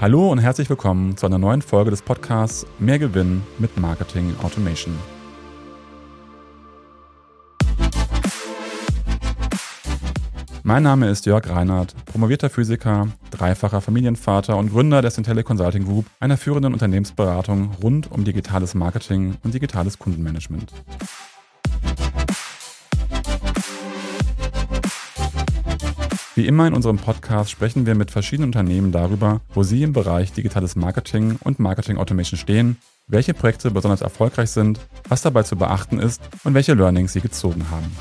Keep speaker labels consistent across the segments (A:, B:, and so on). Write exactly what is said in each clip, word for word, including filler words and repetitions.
A: Hallo und herzlich willkommen zu einer neuen Folge des Podcasts Mehr Gewinn mit Marketing Automation. Mein Name ist Jörg Reinhardt, promovierter Physiker, dreifacher Familienvater und Gründer der Syntellic Consulting Group, einer führenden Unternehmensberatung rund um digitales Marketing und digitales Kundenmanagement. Wie immer in unserem Podcast sprechen wir mit verschiedenen Unternehmen darüber, wo sie im Bereich digitales Marketing und Marketing Automation stehen, welche Projekte besonders erfolgreich sind, was dabei zu beachten ist und welche Learnings sie gezogen haben.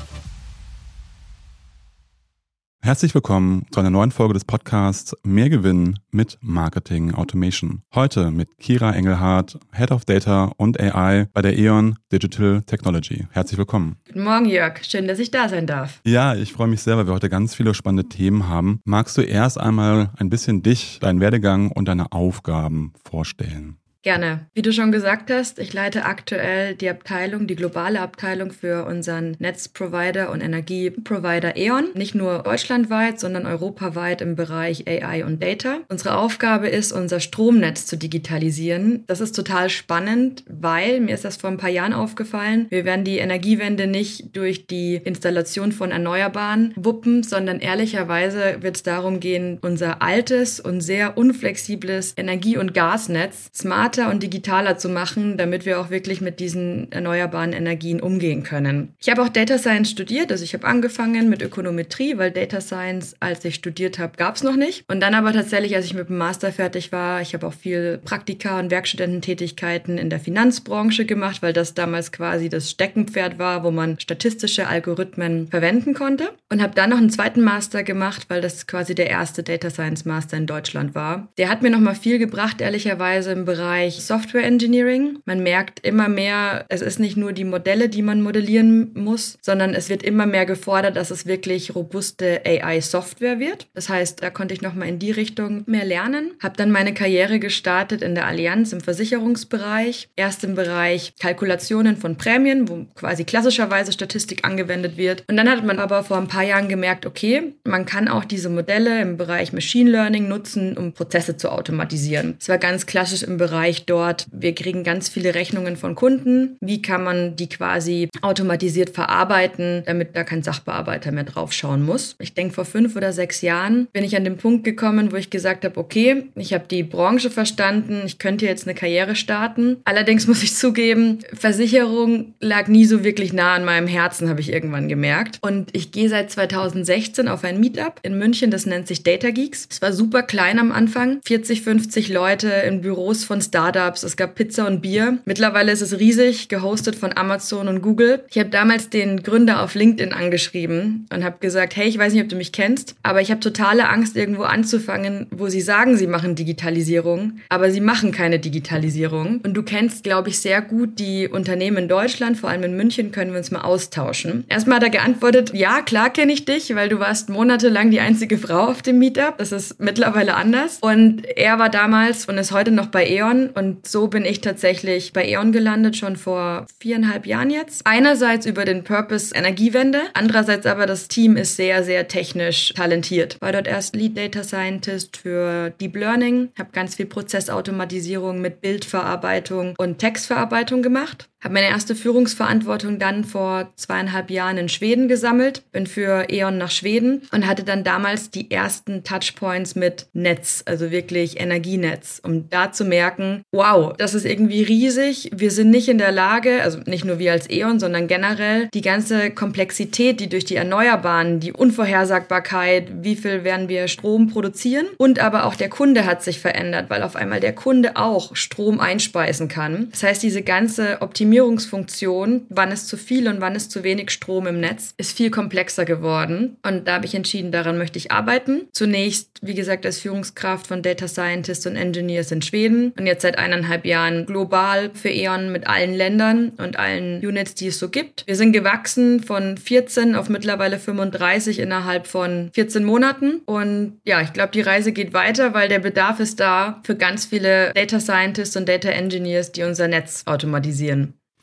A: Herzlich willkommen zu einer neuen Folge des Podcasts Mehr Gewinn mit Marketing Automation. Heute mit Kira Engelhardt, Head of Data und A I bei der E.ON Digital Technology. Herzlich willkommen.
B: Guten Morgen, Jörg. Schön, dass ich da sein darf.
A: Ja, ich freue mich sehr, weil wir heute ganz viele spannende Themen haben. Magst du erst einmal ein bisschen dich, deinen Werdegang und deine Aufgaben vorstellen?
B: Gerne. Wie du schon gesagt hast, ich leite aktuell die Abteilung, die globale Abteilung für unseren Netzprovider und Energieprovider E.ON. Nicht nur deutschlandweit, sondern europaweit im Bereich A I und Data. Unsere Aufgabe ist, unser Stromnetz zu digitalisieren. Das ist total spannend, weil mir ist das vor ein paar Jahren aufgefallen. Wir werden die Energiewende nicht durch die Installation von Erneuerbaren wuppen, sondern ehrlicherweise wird es darum gehen, unser altes und sehr unflexibles Energie- und Gasnetz smart und digitaler zu machen, damit wir auch wirklich mit diesen erneuerbaren Energien umgehen können. Ich habe auch Data Science studiert, also ich habe angefangen mit Ökonometrie, weil Data Science, als ich studiert habe, gab es noch nicht. Und dann aber tatsächlich, als ich mit dem Master fertig war, ich habe auch viel Praktika und Werkstudententätigkeiten in der Finanzbranche gemacht, weil das damals quasi das Steckenpferd war, wo man statistische Algorithmen verwenden konnte. Und habe dann noch einen zweiten Master gemacht, weil das quasi der erste Data Science Master in Deutschland war. Der hat mir nochmal viel gebracht, ehrlicherweise im Bereich Software Engineering. Man merkt immer mehr, es ist nicht nur die Modelle, die man modellieren muss, sondern es wird immer mehr gefordert, dass es wirklich robuste A I-Software wird. Das heißt, da konnte ich nochmal in die Richtung mehr lernen. Habe dann meine Karriere gestartet in der Allianz im Versicherungsbereich. Erst im Bereich Kalkulationen von Prämien, wo quasi klassischerweise Statistik angewendet wird. Und dann hat man aber vor ein paar Jahren gemerkt, okay, man kann auch diese Modelle im Bereich Machine Learning nutzen, um Prozesse zu automatisieren. Das war ganz klassisch im Bereich dort. Wir kriegen ganz viele Rechnungen von Kunden. Wie kann man die quasi automatisiert verarbeiten, damit da kein Sachbearbeiter mehr drauf schauen muss? Ich denke, vor fünf oder sechs Jahren bin ich an den Punkt gekommen, wo ich gesagt habe, okay, ich habe die Branche verstanden, ich könnte jetzt eine Karriere starten. Allerdings muss ich zugeben, Versicherung lag nie so wirklich nah an meinem Herzen, habe ich irgendwann gemerkt. Und ich gehe seit zweitausendsechzehn auf ein Meetup in München, das nennt sich Data Geeks. Es war super klein am Anfang, vierzig, fünfzig Leute in Büros von Startups, es gab Pizza und Bier. Mittlerweile ist es riesig, gehostet von Amazon und Google. Ich habe damals den Gründer auf LinkedIn angeschrieben und habe gesagt, hey, ich weiß nicht, ob du mich kennst, aber ich habe totale Angst, irgendwo anzufangen, wo sie sagen, sie machen Digitalisierung, aber sie machen keine Digitalisierung. Und du kennst, glaube ich, sehr gut die Unternehmen in Deutschland, vor allem in München, können wir uns mal austauschen. Erstmal hat er geantwortet, ja, klar kenne ich dich, weil du warst monatelang die einzige Frau auf dem Meetup. Das ist mittlerweile anders. Und er war damals und ist heute noch bei E.ON. Und so bin ich tatsächlich bei E.ON gelandet, schon vor viereinhalb Jahren jetzt. Einerseits über den Purpose Energiewende, andererseits aber das Team ist sehr, sehr technisch talentiert. War dort erst Lead Data Scientist für Deep Learning, habe ganz viel Prozessautomatisierung mit Bildverarbeitung und Textverarbeitung gemacht. Habe meine erste Führungsverantwortung dann vor zweieinhalb Jahren in Schweden gesammelt, bin für E.ON nach Schweden und hatte dann damals die ersten Touchpoints mit Netz, also wirklich Energienetz, um da zu merken, wow, das ist irgendwie riesig, wir sind nicht in der Lage, also nicht nur wir als E.ON, sondern generell die ganze Komplexität, die durch die Erneuerbaren, die Unvorhersagbarkeit, wie viel werden wir Strom produzieren und aber auch der Kunde hat sich verändert, weil auf einmal der Kunde auch Strom einspeisen kann. Das heißt, diese ganze Optimierung Optimierungsfunktion, wann ist zu viel und wann ist zu wenig Strom im Netz, ist viel komplexer geworden. Und da habe ich entschieden, daran möchte ich arbeiten. Zunächst, wie gesagt, als Führungskraft von Data Scientists und Engineers in Schweden und jetzt seit eineinhalb Jahren global für E.ON mit allen Ländern und allen Units, die es so gibt. Wir sind gewachsen von vierzehn auf mittlerweile fünfunddreißig innerhalb von vierzehn Monaten. Und ja, ich glaube, die Reise geht weiter, weil der Bedarf ist da für ganz viele Data Scientists und Data Engineers, die unser Netz automatisieren.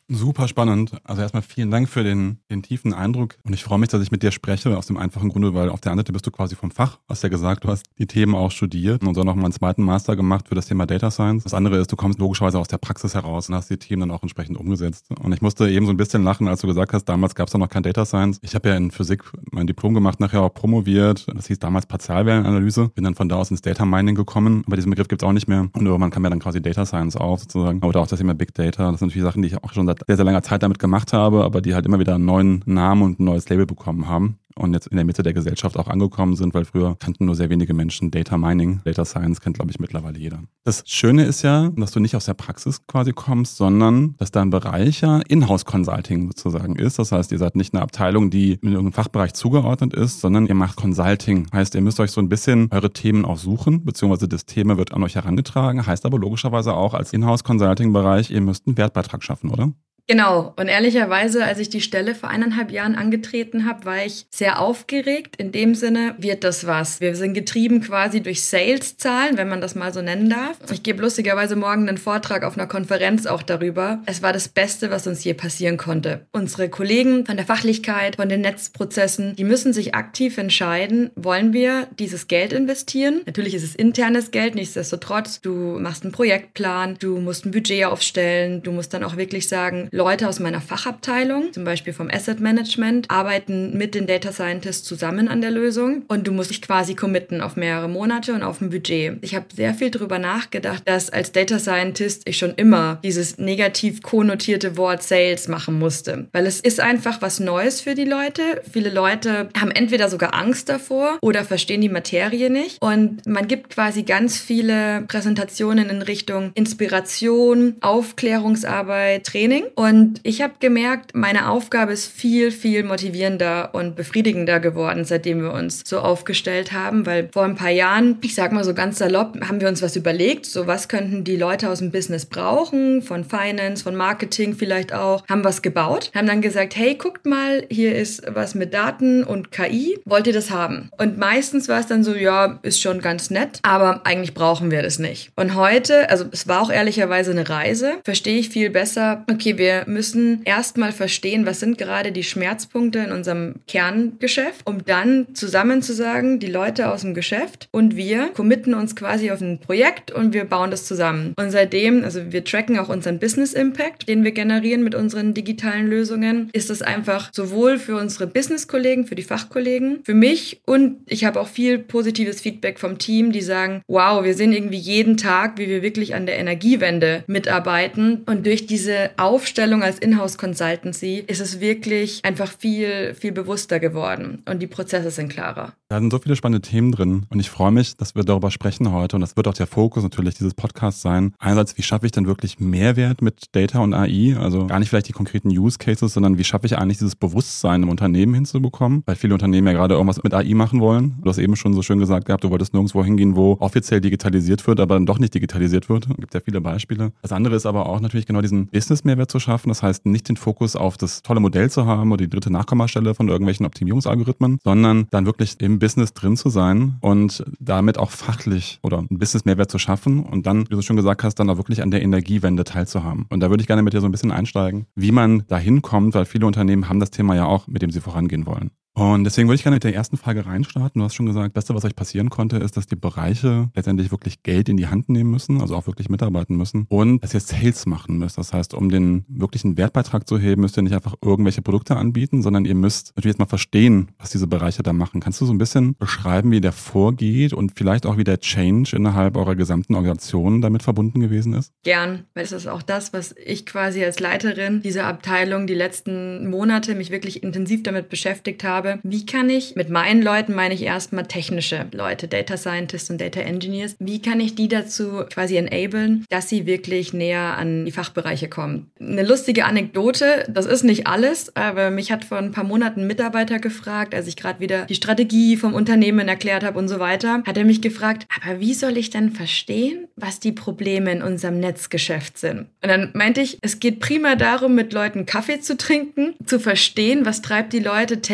A: Super spannend. Also erstmal vielen Dank für den, den tiefen Eindruck. Und ich freue mich, dass ich mit dir spreche, aus dem einfachen Grunde, weil auf der einen Seite bist du quasi vom Fach. Hast ja gesagt, du hast die Themen auch studiert und dann noch mal einen zweiten Master gemacht für das Thema Data Science. Das andere ist, du kommst logischerweise aus der Praxis heraus und hast die Themen dann auch entsprechend umgesetzt. Und ich musste eben so ein bisschen lachen, als du gesagt hast, damals gab es da noch kein Data Science. Ich habe ja in Physik mein Diplom gemacht, nachher auch promoviert. Das hieß damals Partialwellenanalyse. Bin dann von da aus ins Data Mining gekommen. Aber diesen Begriff gibt es auch nicht mehr. Und irgendwann kam ja dann quasi Data Science auf, sozusagen. Oder auch das Thema Big Data. Das sind natürlich Sachen, die ich auch schon seit sehr, sehr langer Zeit damit gemacht habe, aber die halt immer wieder einen neuen Namen und ein neues Label bekommen haben und jetzt in der Mitte der Gesellschaft auch angekommen sind, weil früher kannten nur sehr wenige Menschen Data Mining. Data Science kennt, glaube ich, mittlerweile jeder. Das Schöne ist ja, dass du nicht aus der Praxis quasi kommst, sondern dass da ein Bereich ja Inhouse-Consulting sozusagen ist. Das heißt, ihr seid nicht eine Abteilung, die in irgendeinem Fachbereich zugeordnet ist, sondern ihr macht Consulting. Heißt, ihr müsst euch so ein bisschen eure Themen auch suchen, beziehungsweise das Thema wird an euch herangetragen. Heißt aber logischerweise auch als Inhouse-Consulting-Bereich, ihr müsst einen Wertbeitrag schaffen, oder?
B: Genau. Und ehrlicherweise, als ich die Stelle vor eineinhalb Jahren angetreten habe, war ich sehr aufgeregt. In dem Sinne, wird das was? Wir sind getrieben quasi durch Sales-Zahlen, wenn man das mal so nennen darf. Ich gebe lustigerweise morgen einen Vortrag auf einer Konferenz auch darüber. Es war das Beste, was uns je passieren konnte. Unsere Kollegen von der Fachlichkeit, von den Netzprozessen, die müssen sich aktiv entscheiden, wollen wir dieses Geld investieren? Natürlich ist es internes Geld, nichtsdestotrotz. Du machst einen Projektplan, du musst ein Budget aufstellen, du musst dann auch wirklich sagen, Leute aus meiner Fachabteilung, zum Beispiel vom Asset Management, arbeiten mit den Data Scientists zusammen an der Lösung und du musst dich quasi committen auf mehrere Monate und auf ein Budget. Ich habe sehr viel darüber nachgedacht, dass als Data Scientist ich schon immer dieses negativ konnotierte Wort Sales machen musste, weil es ist einfach was Neues für die Leute. Viele Leute haben entweder sogar Angst davor oder verstehen die Materie nicht und man gibt quasi ganz viele Präsentationen in Richtung Inspiration, Aufklärungsarbeit, Training. Und ich habe gemerkt, meine Aufgabe ist viel, viel motivierender und befriedigender geworden, seitdem wir uns so aufgestellt haben, weil vor ein paar Jahren, ich sag mal so ganz salopp, haben wir uns was überlegt, so was könnten die Leute aus dem Business brauchen, von Finance, von Marketing vielleicht auch, haben was gebaut, haben dann gesagt, hey, guckt mal, hier ist was mit Daten und K I, wollt ihr das haben? Und meistens war es dann so, ja, ist schon ganz nett, aber eigentlich brauchen wir das nicht. Und heute, also es war auch ehrlicherweise eine Reise, verstehe ich viel besser, okay, wir müssen erstmal verstehen, was sind gerade die Schmerzpunkte in unserem Kerngeschäft, um dann zusammen zu sagen, die Leute aus dem Geschäft und wir committen uns quasi auf ein Projekt und wir bauen das zusammen. Und seitdem, also wir tracken auch unseren Business Impact, den wir generieren mit unseren digitalen Lösungen, ist das einfach sowohl für unsere Business-Kollegen, für die Fachkollegen, für mich und ich habe auch viel positives Feedback vom Team, die sagen, wow, wir sehen irgendwie jeden Tag, wie wir wirklich an der Energiewende mitarbeiten und durch diese Aufstellung als Inhouse-Consultancy ist es wirklich einfach viel, viel bewusster geworden und die Prozesse sind klarer.
A: Da sind so viele spannende Themen drin und ich freue mich, dass wir darüber sprechen heute und das wird auch der Fokus natürlich dieses Podcasts sein. Einerseits, wie schaffe ich denn wirklich Mehrwert mit Data und A I? Also gar nicht vielleicht die konkreten Use Cases, sondern wie schaffe ich eigentlich dieses Bewusstsein im Unternehmen hinzubekommen? Weil viele Unternehmen ja gerade irgendwas mit A I machen wollen. Du hast eben schon so schön gesagt gehabt, du wolltest nirgendwo hingehen, wo offiziell digitalisiert wird, aber dann doch nicht digitalisiert wird. Es gibt ja viele Beispiele. Das andere ist aber auch natürlich genau diesen Business-Mehrwert zu schaffen. Das heißt, nicht den Fokus auf das tolle Modell zu haben oder die dritte Nachkommastelle von irgendwelchen Optimierungsalgorithmen, sondern dann wirklich im Business drin zu sein und damit auch fachlich oder einen Business-Mehrwert zu schaffen und dann, wie du schon gesagt hast, dann auch wirklich an der Energiewende teilzuhaben. Und da würde ich gerne mit dir so ein bisschen einsteigen, wie man da hinkommt, weil viele Unternehmen haben das Thema ja auch, mit dem sie vorangehen wollen. Und deswegen würde ich gerne mit der ersten Frage reinstarten. Du hast schon gesagt, das Beste, was euch passieren konnte, ist, dass die Bereiche letztendlich wirklich Geld in die Hand nehmen müssen, also auch wirklich mitarbeiten müssen und dass ihr Sales machen müsst. Das heißt, um den wirklichen Wertbeitrag zu heben, müsst ihr nicht einfach irgendwelche Produkte anbieten, sondern ihr müsst natürlich jetzt mal verstehen, was diese Bereiche da machen. Kannst du so ein bisschen beschreiben, wie der vorgeht und vielleicht auch, wie der Change innerhalb eurer gesamten Organisation damit verbunden gewesen ist?
B: Gern, weil es ist auch das, was ich quasi als Leiterin dieser Abteilung die letzten Monate mich wirklich intensiv damit beschäftigt habe. Wie kann ich mit meinen Leuten, meine ich erstmal technische Leute, Data Scientists und Data Engineers, wie kann ich die dazu quasi enablen, dass sie wirklich näher an die Fachbereiche kommen? Eine lustige Anekdote, das ist nicht alles, aber mich hat vor ein paar Monaten ein Mitarbeiter gefragt, als ich gerade wieder die Strategie vom Unternehmen erklärt habe und so weiter, hat er mich gefragt, aber wie soll ich denn verstehen, was die Probleme in unserem Netzgeschäft sind? Und dann meinte ich, es geht primär darum, mit Leuten Kaffee zu trinken, zu verstehen, was treibt die Leute täglich um,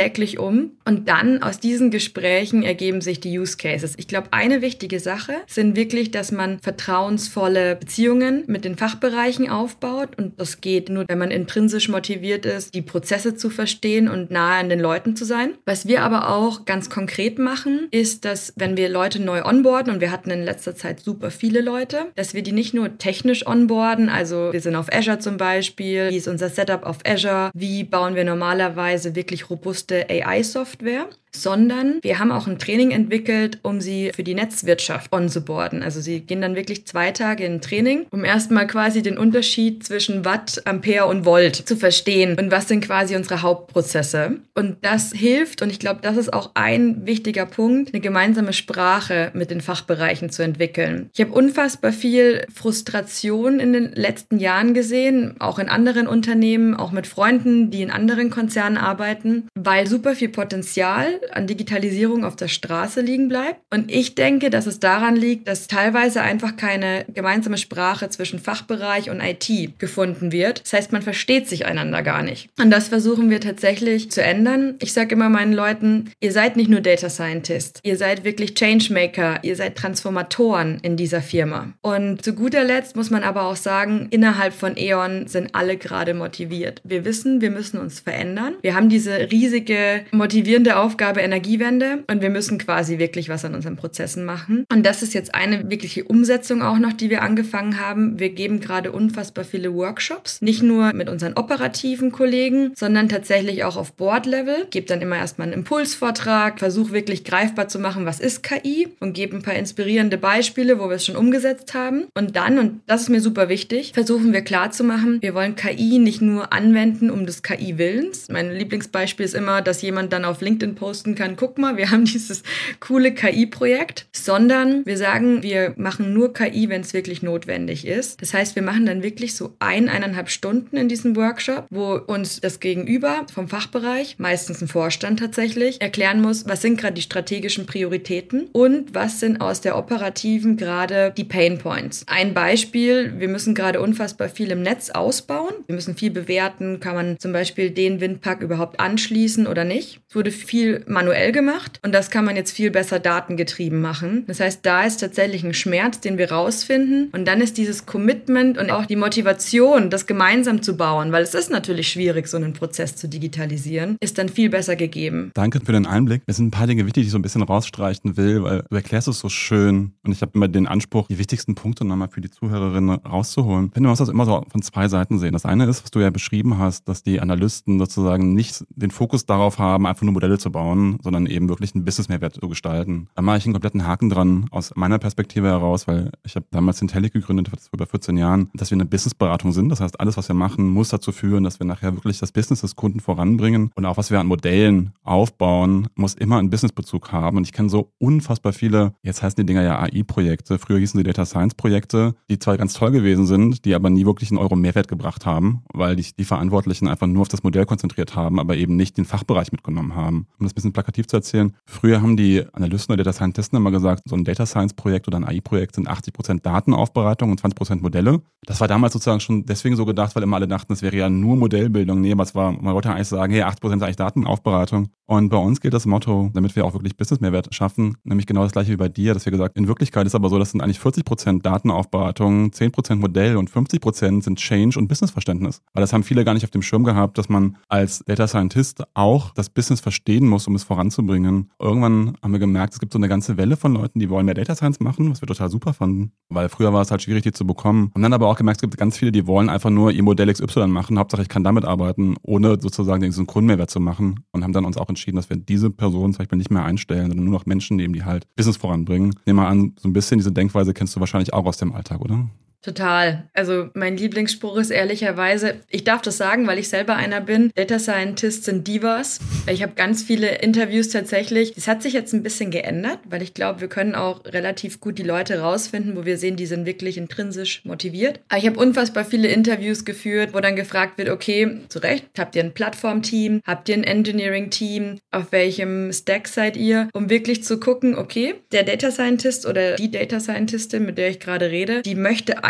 B: um. Und dann aus diesen Gesprächen ergeben sich die Use Cases. Ich glaube, eine wichtige Sache sind wirklich, dass man vertrauensvolle Beziehungen mit den Fachbereichen aufbaut. Und das geht nur, wenn man intrinsisch motiviert ist, die Prozesse zu verstehen und nahe an den Leuten zu sein. Was wir aber auch ganz konkret machen, ist, dass wenn wir Leute neu onboarden, und wir hatten in letzter Zeit super viele Leute, dass wir die nicht nur technisch onboarden, also wir sind auf Azure zum Beispiel, wie ist unser Setup auf Azure, wie bauen wir normalerweise wirklich robuste A I-Software, sondern wir haben auch ein Training entwickelt, um sie für die Netzwirtschaft onzuboarden. Also sie gehen dann wirklich zwei Tage in Training, um erstmal quasi den Unterschied zwischen Watt, Ampere und Volt zu verstehen und was sind quasi unsere Hauptprozesse. Und das hilft, und ich glaube, das ist auch ein wichtiger Punkt, eine gemeinsame Sprache mit den Fachbereichen zu entwickeln. Ich habe unfassbar viel Frustration in den letzten Jahren gesehen, auch in anderen Unternehmen, auch mit Freunden, die in anderen Konzernen arbeiten, weil super viel Potenzial an Digitalisierung auf der Straße liegen bleibt. Und ich denke, dass es daran liegt, dass teilweise einfach keine gemeinsame Sprache zwischen Fachbereich und I T gefunden wird. Das heißt, man versteht sich einander gar nicht. Und das versuchen wir tatsächlich zu ändern. Ich sage immer meinen Leuten, ihr seid nicht nur Data Scientist, ihr seid wirklich Changemaker, ihr seid Transformatoren in dieser Firma. Und zu guter Letzt muss man aber auch sagen, innerhalb von E.ON sind alle gerade motiviert. Wir wissen, wir müssen uns verändern. Wir haben diese riesige, motivierende Aufgabe Energiewende und wir müssen quasi wirklich was an unseren Prozessen machen. Und das ist jetzt eine wirkliche Umsetzung auch noch, die wir angefangen haben. Wir geben gerade unfassbar viele Workshops, nicht nur mit unseren operativen Kollegen, sondern tatsächlich auch auf Board-Level. Gebe dann immer erstmal einen Impulsvortrag, versuche wirklich greifbar zu machen, was ist K I, und gebe ein paar inspirierende Beispiele, wo wir es schon umgesetzt haben. Und dann, und das ist mir super wichtig, versuchen wir klarzumachen, wir wollen K I nicht nur anwenden um des K I-Willens. Mein Lieblingsbeispiel ist immer, dass jemand dann auf LinkedIn posten kann, guck mal, wir haben dieses coole K I-Projekt, sondern wir sagen, wir machen nur K I, wenn es wirklich notwendig ist. Das heißt, wir machen dann wirklich so ein, eineinhalb Stunden in diesem Workshop, wo uns das Gegenüber vom Fachbereich, meistens ein Vorstand tatsächlich, erklären muss, was sind gerade die strategischen Prioritäten und was sind aus der operativen gerade die Pain Points. Ein Beispiel, wir müssen gerade unfassbar viel im Netz ausbauen. Wir müssen viel bewerten, kann man zum Beispiel den Windpark überhaupt anschließen oder nicht. Es wurde viel manuell gemacht und das kann man jetzt viel besser datengetrieben machen. Das heißt, da ist tatsächlich ein Schmerz, den wir rausfinden, und dann ist dieses Commitment und auch die Motivation, das gemeinsam zu bauen, weil es ist natürlich schwierig, so einen Prozess zu digitalisieren, ist dann viel besser gegeben.
A: Danke für den Einblick. Es sind ein paar Dinge wichtig, die ich so ein bisschen rausstreichen will, weil du erklärst es so schön und ich habe immer den Anspruch, die wichtigsten Punkte nochmal für die Zuhörerinnen rauszuholen. Ich finde, man muss das immer so von zwei Seiten sehen. Das eine ist, was du ja beschrieben hast, dass die Analysten sozusagen nicht den Fokus darauf haben, einfach nur Modelle zu bauen, sondern eben wirklich einen Business-Mehrwert zu gestalten. Da mache ich einen kompletten Haken dran aus meiner Perspektive heraus, weil ich habe damals Intellic gegründet, vor über vierzehn Jahren, dass wir eine Businessberatung sind. Das heißt, alles, was wir machen, muss dazu führen, dass wir nachher wirklich das Business des Kunden voranbringen, und auch was wir an Modellen aufbauen, muss immer einen Businessbezug haben. Und ich kenne so unfassbar viele, jetzt heißen die Dinger ja A I-Projekte, früher hießen sie Data Science-Projekte, die zwar ganz toll gewesen sind, die aber nie wirklich einen Euro Mehrwert gebracht haben, weil die, die Verantwortlichen einfach nur auf das Modell konzentriert haben, aber eben nicht den Fachbereich mitgenommen haben. Um das ein bisschen plakativ zu erzählen, früher haben die Analysten oder Data Scientisten immer gesagt, so ein Data Science-Projekt oder ein A I-Projekt sind achtzig Prozent Datenaufbereitung und zwanzig Prozent Modelle. Das war damals sozusagen schon deswegen so gedacht, weil immer alle dachten, es wäre ja nur Modellbildung. Nee, aber es war, man wollte eigentlich sagen, hey, achtzig Prozent ist eigentlich Datenaufbereitung. Und bei uns gilt das Motto, damit wir auch wirklich Business-Mehrwert schaffen, nämlich genau das gleiche wie bei dir, dass wir gesagt, in Wirklichkeit ist aber so, das sind eigentlich vierzig Prozent Datenaufbereitung, zehn Prozent Modell und fünfzig Prozent sind Change und Businessverständnis. Weil das haben viele gar nicht auf dem Schirm gehabt, dass man als Data Scientist auch das Business verstehen muss, um es voranzubringen. Irgendwann haben wir gemerkt, es gibt so eine ganze Welle von Leuten, die wollen mehr Data Science machen, was wir total super fanden, weil früher war es halt schwierig, die zu bekommen. Und dann aber auch gemerkt, es gibt ganz viele, die wollen einfach nur ihr Modell X Y machen, Hauptsache ich kann damit arbeiten, ohne sozusagen den Synchronmehrwert zu machen, und haben dann uns auch entschieden, dass wir diese Personen zum Beispiel nicht mehr einstellen, sondern nur noch Menschen nehmen, die halt Business voranbringen. Nehmen wir an, so ein bisschen diese Denkweise kennst du wahrscheinlich auch aus dem Alltag, oder?
B: Total. Also mein Lieblingsspruch ist ehrlicherweise, ich darf das sagen, weil ich selber einer bin, Data Scientists sind Divas. Ich habe ganz viele Interviews tatsächlich. Das hat sich jetzt ein bisschen geändert, weil ich glaube, wir können auch relativ gut die Leute rausfinden, wo wir sehen, die sind wirklich intrinsisch motiviert. Aber ich habe unfassbar viele Interviews geführt, wo dann gefragt wird, okay, zu Recht, habt ihr ein Plattformteam, habt ihr ein Engineering-Team, auf welchem Stack seid ihr, um wirklich zu gucken, okay, der Data Scientist oder die Data Scientistin, mit der ich gerade rede, die möchte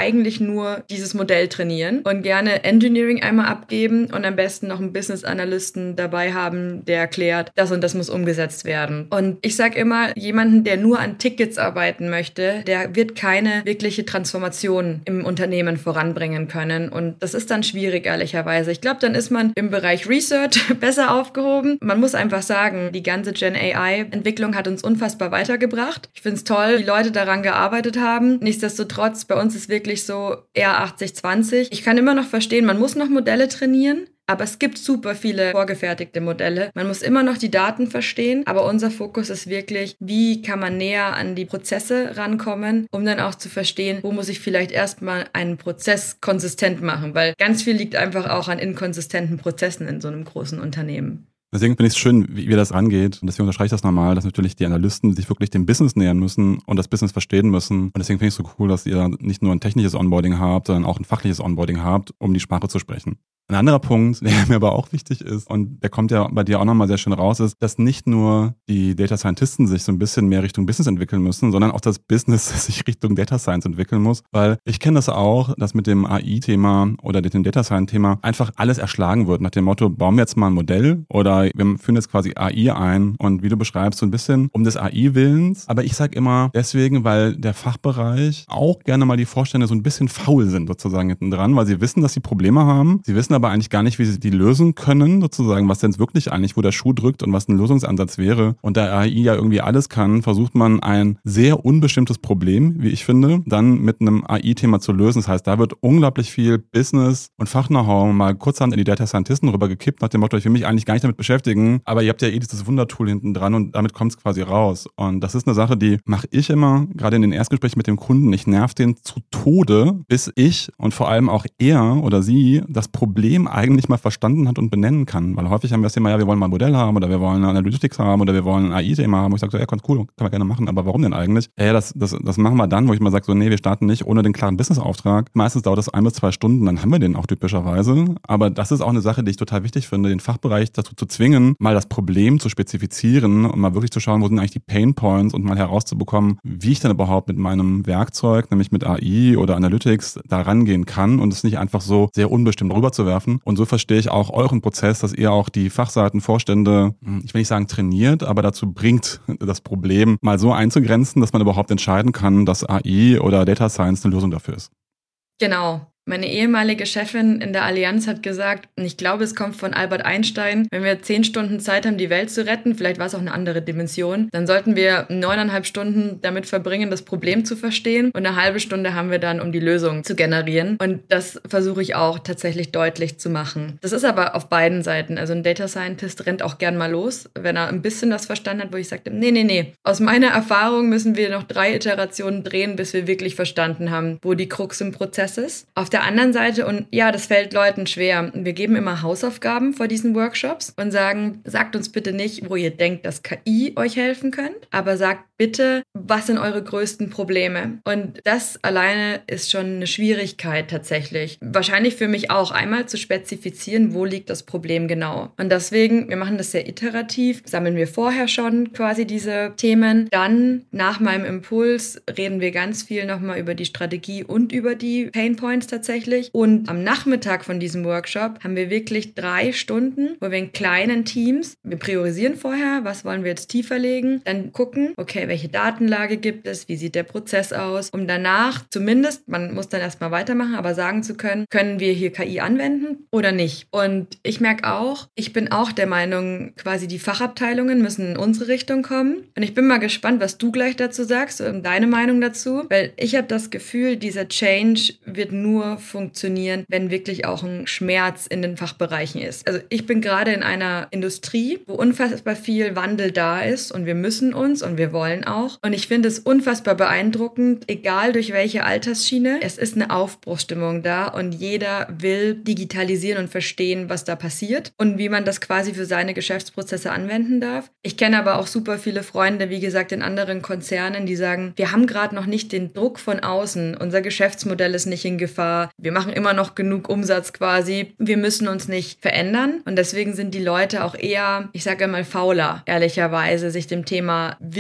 B: eigentlich nur dieses Modell trainieren und gerne Engineering einmal abgeben und am besten noch einen Business Analysten dabei haben, der erklärt, das und das muss umgesetzt werden. Und ich sage immer, jemanden, der nur an Tickets arbeiten möchte, der wird keine wirkliche Transformation im Unternehmen voranbringen können. Und das ist dann schwierig, ehrlicherweise. Ich glaube, dann ist man im Bereich Research besser aufgehoben. Man muss einfach sagen, die ganze Gen A I-Entwicklung hat uns unfassbar weitergebracht. Ich finde es toll, wie Leute daran gearbeitet haben. Nichtsdestotrotz, bei uns ist wirklich so eher achtzig zwanzig. Ich kann immer noch verstehen, man muss noch Modelle trainieren. Aber es gibt super viele vorgefertigte Modelle. Man muss immer noch die Daten verstehen, aber unser Fokus ist wirklich, wie kann man näher an die Prozesse rankommen, um dann auch zu verstehen, wo muss ich vielleicht erstmal einen Prozess konsistent machen, weil ganz viel liegt einfach auch an inkonsistenten Prozessen in so einem großen Unternehmen.
A: Deswegen finde ich es schön, wie ihr das rangeht. Und deswegen unterstreiche ich das nochmal, dass natürlich die Analysten sich wirklich dem Business nähern müssen und das Business verstehen müssen. Und deswegen finde ich es so cool, dass ihr nicht nur ein technisches Onboarding habt, sondern auch ein fachliches Onboarding habt, um die Sprache zu sprechen. Ein anderer Punkt, der mir aber auch wichtig ist, und der kommt ja bei dir auch nochmal sehr schön raus, ist, dass nicht nur die Data Scientisten sich so ein bisschen mehr Richtung Business entwickeln müssen, sondern auch das Business sich Richtung Data Science entwickeln muss. Weil ich kenne das auch, dass mit dem A I-Thema oder dem Data Science-Thema einfach alles erschlagen wird. Nach dem Motto, bauen wir jetzt mal ein Modell oder wir führen jetzt quasi A I ein und wie du beschreibst, so ein bisschen um des A I-Willens. Aber ich sage immer deswegen, weil der Fachbereich auch gerne mal die Vorstände so ein bisschen faul sind sozusagen hinten dran, weil sie wissen, dass sie Probleme haben. Sie wissen aber eigentlich gar nicht, wie sie die lösen können, sozusagen, was denn wirklich eigentlich, wo der Schuh drückt und was ein Lösungsansatz wäre. Und da A I ja irgendwie alles kann, versucht man ein sehr unbestimmtes Problem, wie ich finde, dann mit einem A I-Thema zu lösen. Das heißt, da wird unglaublich viel Business und Fach-Know-how mal kurzhand in die Data Scientisten rübergekippt, nach dem Motto, ich will mich eigentlich gar nicht damit beschäftigen, aber ihr habt ja eh dieses Wundertool hinten dran und damit kommt es quasi raus. Und das ist eine Sache, die mache ich immer, gerade in den Erstgesprächen mit dem Kunden. Ich nerv den zu Tode, bis ich und vor allem auch er oder sie das Problem eigentlich mal verstanden hat und benennen kann. Weil häufig haben wir das Thema, ja, wir wollen mal ein Modell haben oder wir wollen Analytics haben oder wir wollen ein A I-Thema haben. Wo ich sage, so, ja, ganz cool, kann man gerne machen, aber warum denn eigentlich? Ja, das, das, das machen wir dann, wo ich mal sage, so, nee, wir starten nicht ohne den klaren Business-Auftrag. Meistens dauert das ein bis zwei Stunden, dann haben wir den auch typischerweise. Aber das ist auch eine Sache, die ich total wichtig finde, den Fachbereich dazu zu zwingen, mal das Problem zu spezifizieren und mal wirklich zu schauen, wo sind eigentlich die Pain Points und mal herauszubekommen, wie ich dann überhaupt mit meinem Werkzeug, nämlich mit A I oder Analytics, da rangehen kann und es nicht einfach so sehr unbestimmt rüberzuwerfen. Und so verstehe ich auch euren Prozess, dass ihr auch die Fachseiten, Vorstände, ich will nicht sagen trainiert, aber dazu bringt, das Problem mal so einzugrenzen, dass man überhaupt entscheiden kann, dass A I oder Data Science eine Lösung dafür ist.
B: Genau. Meine ehemalige Chefin in der Allianz hat gesagt, und ich glaube, es kommt von Albert Einstein, wenn wir zehn Stunden Zeit haben, die Welt zu retten, vielleicht war es auch eine andere Dimension, dann sollten wir neuneinhalb Stunden damit verbringen, das Problem zu verstehen und eine halbe Stunde haben wir dann, um die Lösung zu generieren. Und das versuche ich auch tatsächlich deutlich zu machen. Das ist aber auf beiden Seiten. Also ein Data Scientist rennt auch gern mal los, wenn er ein bisschen was verstanden hat, wo ich sagte, nee, nee, nee. Aus meiner Erfahrung müssen wir noch drei Iterationen drehen, bis wir wirklich verstanden haben, wo die Krux im Prozess ist. Auf der anderen Seite, und ja, das fällt Leuten schwer, wir geben immer Hausaufgaben vor diesen Workshops und sagen, sagt uns bitte nicht, wo ihr denkt, dass K I euch helfen könnt, aber sagt bitte, was sind eure größten Probleme? Und das alleine ist schon eine Schwierigkeit tatsächlich. Wahrscheinlich für mich auch, einmal zu spezifizieren, wo liegt das Problem genau. Und deswegen, wir machen das sehr iterativ, sammeln wir vorher schon quasi diese Themen. Dann, nach meinem Impuls, reden wir ganz viel nochmal über die Strategie und über die Painpoints tatsächlich. Und am Nachmittag von diesem Workshop haben wir wirklich drei Stunden, wo wir in kleinen Teams, wir priorisieren vorher, was wollen wir jetzt tiefer legen, dann gucken, okay, welche Datenlage gibt es, wie sieht der Prozess aus, um danach zumindest, man muss dann erstmal weitermachen, aber sagen zu können, können wir hier K I anwenden oder nicht. Und ich merke auch, ich bin auch der Meinung, quasi die Fachabteilungen müssen in unsere Richtung kommen. Und ich bin mal gespannt, was du gleich dazu sagst und deine Meinung dazu, weil ich habe das Gefühl, dieser Change wird nur funktionieren, wenn wirklich auch ein Schmerz in den Fachbereichen ist. Also ich bin gerade in einer Industrie, wo unfassbar viel Wandel da ist und wir müssen uns und wir wollen auch. Und ich finde es unfassbar beeindruckend, egal durch welche Altersschiene, es ist eine Aufbruchsstimmung da und jeder will digitalisieren und verstehen, was da passiert und wie man das quasi für seine Geschäftsprozesse anwenden darf. Ich kenne aber auch super viele Freunde, wie gesagt, in anderen Konzernen, die sagen, wir haben gerade noch nicht den Druck von außen, unser Geschäftsmodell ist nicht in Gefahr, wir machen immer noch genug Umsatz quasi, wir müssen uns nicht verändern und deswegen sind die Leute auch eher, ich sage mal, fauler, ehrlicherweise, sich dem Thema wirklich anzunehmen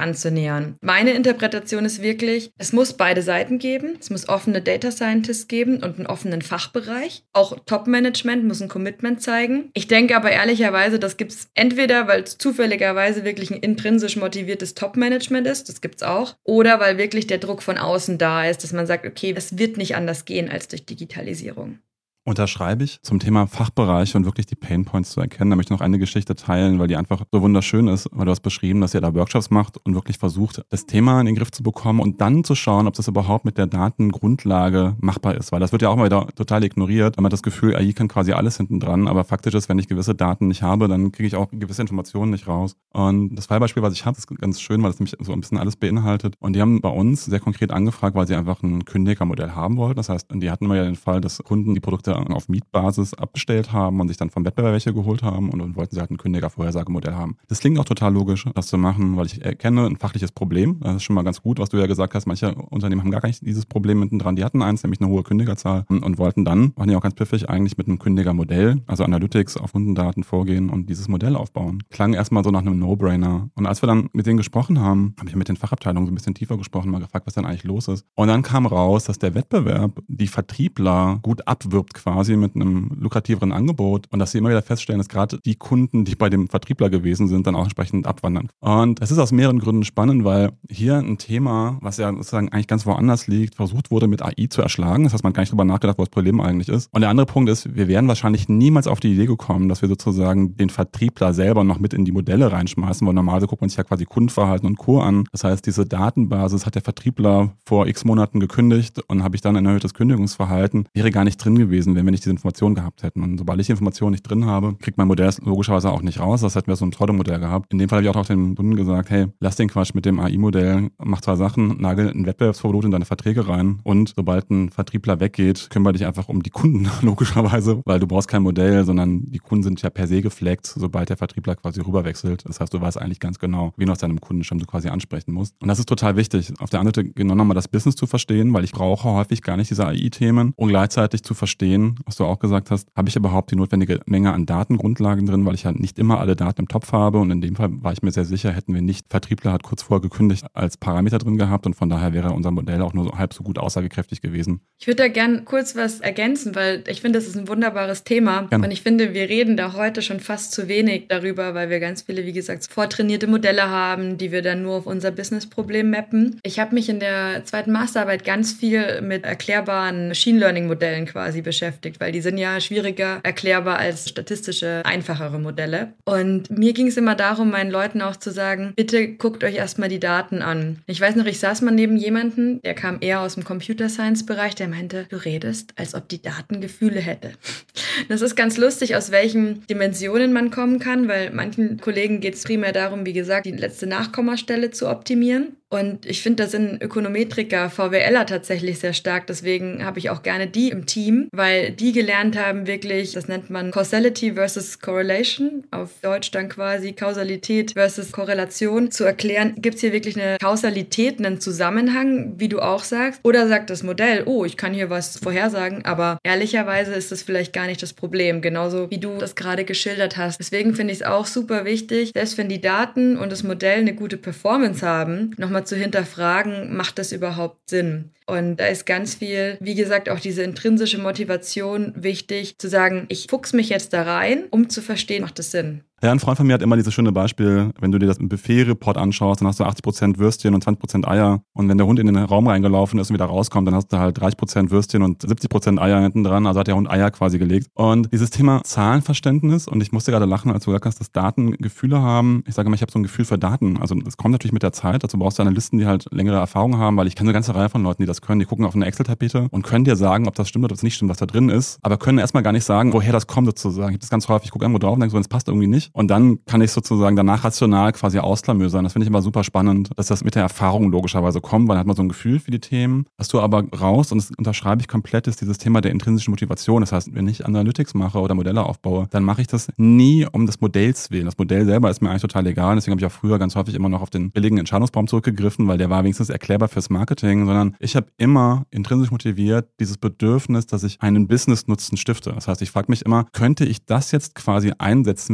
B: anzunähern. Meine Interpretation ist wirklich, es muss beide Seiten geben. Es muss offene Data Scientists geben und einen offenen Fachbereich. Auch Top-Management muss ein Commitment zeigen. Ich denke aber ehrlicherweise, das gibt es entweder, weil es zufälligerweise wirklich ein intrinsisch motiviertes Top-Management ist, das gibt es auch, oder weil wirklich der Druck von außen da ist, dass man sagt, okay, es wird nicht anders gehen als durch Digitalisierung.
A: Unterschreibe ich. Zum Thema Fachbereiche und wirklich die Painpoints zu erkennen, da möchte ich noch eine Geschichte teilen, weil die einfach so wunderschön ist, weil du hast beschrieben, dass ihr da Workshops macht und wirklich versucht, das Thema in den Griff zu bekommen und dann zu schauen, ob das überhaupt mit der Datengrundlage machbar ist, weil das wird ja auch mal wieder total ignoriert. Man hat das Gefühl, A I kann quasi alles hinten dran, aber faktisch ist, wenn ich gewisse Daten nicht habe, dann kriege ich auch gewisse Informationen nicht raus. Und das Fallbeispiel, was ich habe, ist ganz schön, weil es nämlich so ein bisschen alles beinhaltet. Und die haben bei uns sehr konkret angefragt, weil sie einfach ein Kündigermodell haben wollten. Das heißt, die hatten immer ja den Fall, dass Kunden die Produkte auf Mietbasis abbestellt haben und sich dann vom Wettbewerb welche geholt haben und dann wollten sie halt ein Kündiger-Vorhersagemodell haben. Das klingt auch total logisch, das zu machen, weil ich erkenne ein fachliches Problem. Das ist schon mal ganz gut, was du ja gesagt hast. Manche Unternehmen haben gar nicht dieses Problem mitten dran. Die hatten eins, nämlich eine hohe Kündigerzahl und wollten dann, waren ja auch ganz pfiffig, eigentlich mit einem Kündigermodell, also Analytics auf Kundendaten vorgehen und dieses Modell aufbauen. Klang erstmal so nach einem No-Brainer. Und als wir dann mit denen gesprochen haben, habe ich mit den Fachabteilungen so ein bisschen tiefer gesprochen, mal gefragt, was denn eigentlich los ist. Und dann kam raus, dass der Wettbewerb die Vertriebler gut abwirbt quasi mit einem lukrativeren Angebot und dass sie immer wieder feststellen, dass gerade die Kunden, die bei dem Vertriebler gewesen sind, dann auch entsprechend abwandern. Und es ist aus mehreren Gründen spannend, weil hier ein Thema, was ja sozusagen eigentlich ganz woanders liegt, versucht wurde mit A I zu erschlagen. Das heißt, man hat gar nicht drüber nachgedacht, wo das Problem eigentlich ist. Und der andere Punkt ist, wir wären wahrscheinlich niemals auf die Idee gekommen, dass wir sozusagen den Vertriebler selber noch mit in die Modelle reinschmeißen, weil normalerweise guckt man sich ja quasi Kundenverhalten und Co. an. Das heißt, diese Datenbasis hat der Vertriebler vor x Monaten gekündigt und habe ich dann ein erhöhtes Kündigungsverhalten, wäre gar nicht drin gewesen, wenn wir nicht diese Informationen gehabt hätten. Und sobald ich die Informationen nicht drin habe, kriegt mein Modell logischerweise auch nicht raus. Das hätten wir so ein Pseudomodell gehabt. In dem Fall habe ich auch den Kunden gesagt, hey, lass den Quatsch mit dem A I-Modell, mach zwei Sachen, nagel ein Wettbewerbsverbot in deine Verträge rein und sobald ein Vertriebler weggeht, kümmere dich einfach um die Kunden, logischerweise, weil du brauchst kein Modell, sondern die Kunden sind ja per se gefleckt, sobald der Vertriebler quasi rüberwechselt. Das heißt, du weißt eigentlich ganz genau, wen aus deinem Kundenstamm du quasi ansprechen musst. Und das ist total wichtig. Auf der anderen Seite genau nochmal das Business zu verstehen, weil ich brauche häufig gar nicht diese A I-Themen und gleichzeitig zu verstehen, was du auch gesagt hast, habe ich überhaupt die notwendige Menge an Datengrundlagen drin, weil ich ja nicht immer alle Daten im Topf habe und in dem Fall war ich mir sehr sicher, hätten wir nicht Vertriebler hat kurz vorher gekündigt als Parameter drin gehabt und von daher wäre unser Modell auch nur so halb so gut aussagekräftig gewesen.
B: Ich würde da gern kurz was ergänzen, weil ich finde, das ist ein wunderbares Thema
A: Gerne.
B: Und ich finde, wir reden da heute schon fast zu wenig darüber, weil wir ganz viele, wie gesagt, vortrainierte Modelle haben, die wir dann nur auf unser Businessproblem mappen. Ich habe mich in der zweiten Masterarbeit ganz viel mit erklärbaren Machine Learning Modellen quasi beschäftigt, weil die sind ja schwieriger erklärbar als statistische, einfachere Modelle. Und mir ging es immer darum, meinen Leuten auch zu sagen, bitte guckt euch erstmal die Daten an. Ich weiß noch, ich saß mal neben jemanden, der kam eher aus dem Computer Science Bereich, der meinte, du redest, als ob die Daten Gefühle hätte. Das ist ganz lustig, aus welchen Dimensionen man kommen kann, weil manchen Kollegen geht es primär darum, wie gesagt, die letzte Nachkommastelle zu optimieren. Und ich finde, da sind Ökonometriker, VWLer tatsächlich sehr stark. Deswegen habe ich auch gerne die im Team, weil die gelernt haben wirklich, das nennt man Causality versus Correlation, auf Deutsch dann quasi Kausalität versus Korrelation, zu erklären, gibt es hier wirklich eine Kausalität, einen Zusammenhang, wie du auch sagst, oder sagt das Modell, oh, ich kann hier was vorhersagen, aber ehrlicherweise ist das vielleicht gar nicht das Problem, genauso wie du das gerade geschildert hast. Deswegen finde ich es auch super wichtig, selbst wenn die Daten und das Modell eine gute Performance haben, nochmal zu hinterfragen, macht das überhaupt Sinn? Und da ist ganz viel, wie gesagt, auch diese intrinsische Motivation wichtig, zu sagen, ich fuchse mich jetzt da rein, um zu verstehen, macht das Sinn?
A: Ja, ein Freund von mir hat immer dieses schöne Beispiel, wenn du dir das Buffet-Report anschaust, dann hast du achtzig Prozent Würstchen und zwanzig Prozent Eier. Und wenn der Hund in den Raum reingelaufen ist und wieder rauskommt, dann hast du halt dreißig Prozent Würstchen und siebzig Prozent Eier hinten dran. Also hat der Hund Eier quasi gelegt. Und dieses Thema Zahlenverständnis, und ich musste gerade lachen, als du gesagt hast, dass Daten Gefühle haben. Ich sage immer, ich habe so ein Gefühl für Daten. Also es kommt natürlich mit der Zeit. Dazu brauchst du Analysten, die halt längere Erfahrung haben, weil ich kenne eine ganze Reihe von Leuten, die das können. Die gucken auf eine Excel-Tapete und können dir sagen, ob das stimmt oder ob es nicht stimmt, was da drin ist. Aber können erstmal gar nicht sagen, woher das kommt sozusagen. Ich habe das ganz häufig, ich gucke irgendwo drauf und denke so, das passt irgendwie nicht. Und dann kann ich sozusagen danach rational quasi ausklamösern. Das finde ich immer super spannend, dass das mit der Erfahrung logischerweise kommt, weil dann hat man so ein Gefühl für die Themen. Was du aber raus, und das unterschreibe ich komplett, ist dieses Thema der intrinsischen Motivation. Das heißt, wenn ich Analytics mache oder Modelle aufbaue, dann mache ich das nie um des Modells willen. Das Modell selber ist mir eigentlich total egal. Deswegen habe ich auch früher ganz häufig immer noch auf den billigen Entscheidungsbaum zurückgegriffen, weil der war wenigstens erklärbar fürs Marketing, sondern ich habe immer intrinsisch motiviert dieses Bedürfnis, dass ich einen Business-Nutzen stifte. Das heißt, ich frage mich immer, könnte ich das jetzt quasi einsetzen, wenn ich ein Business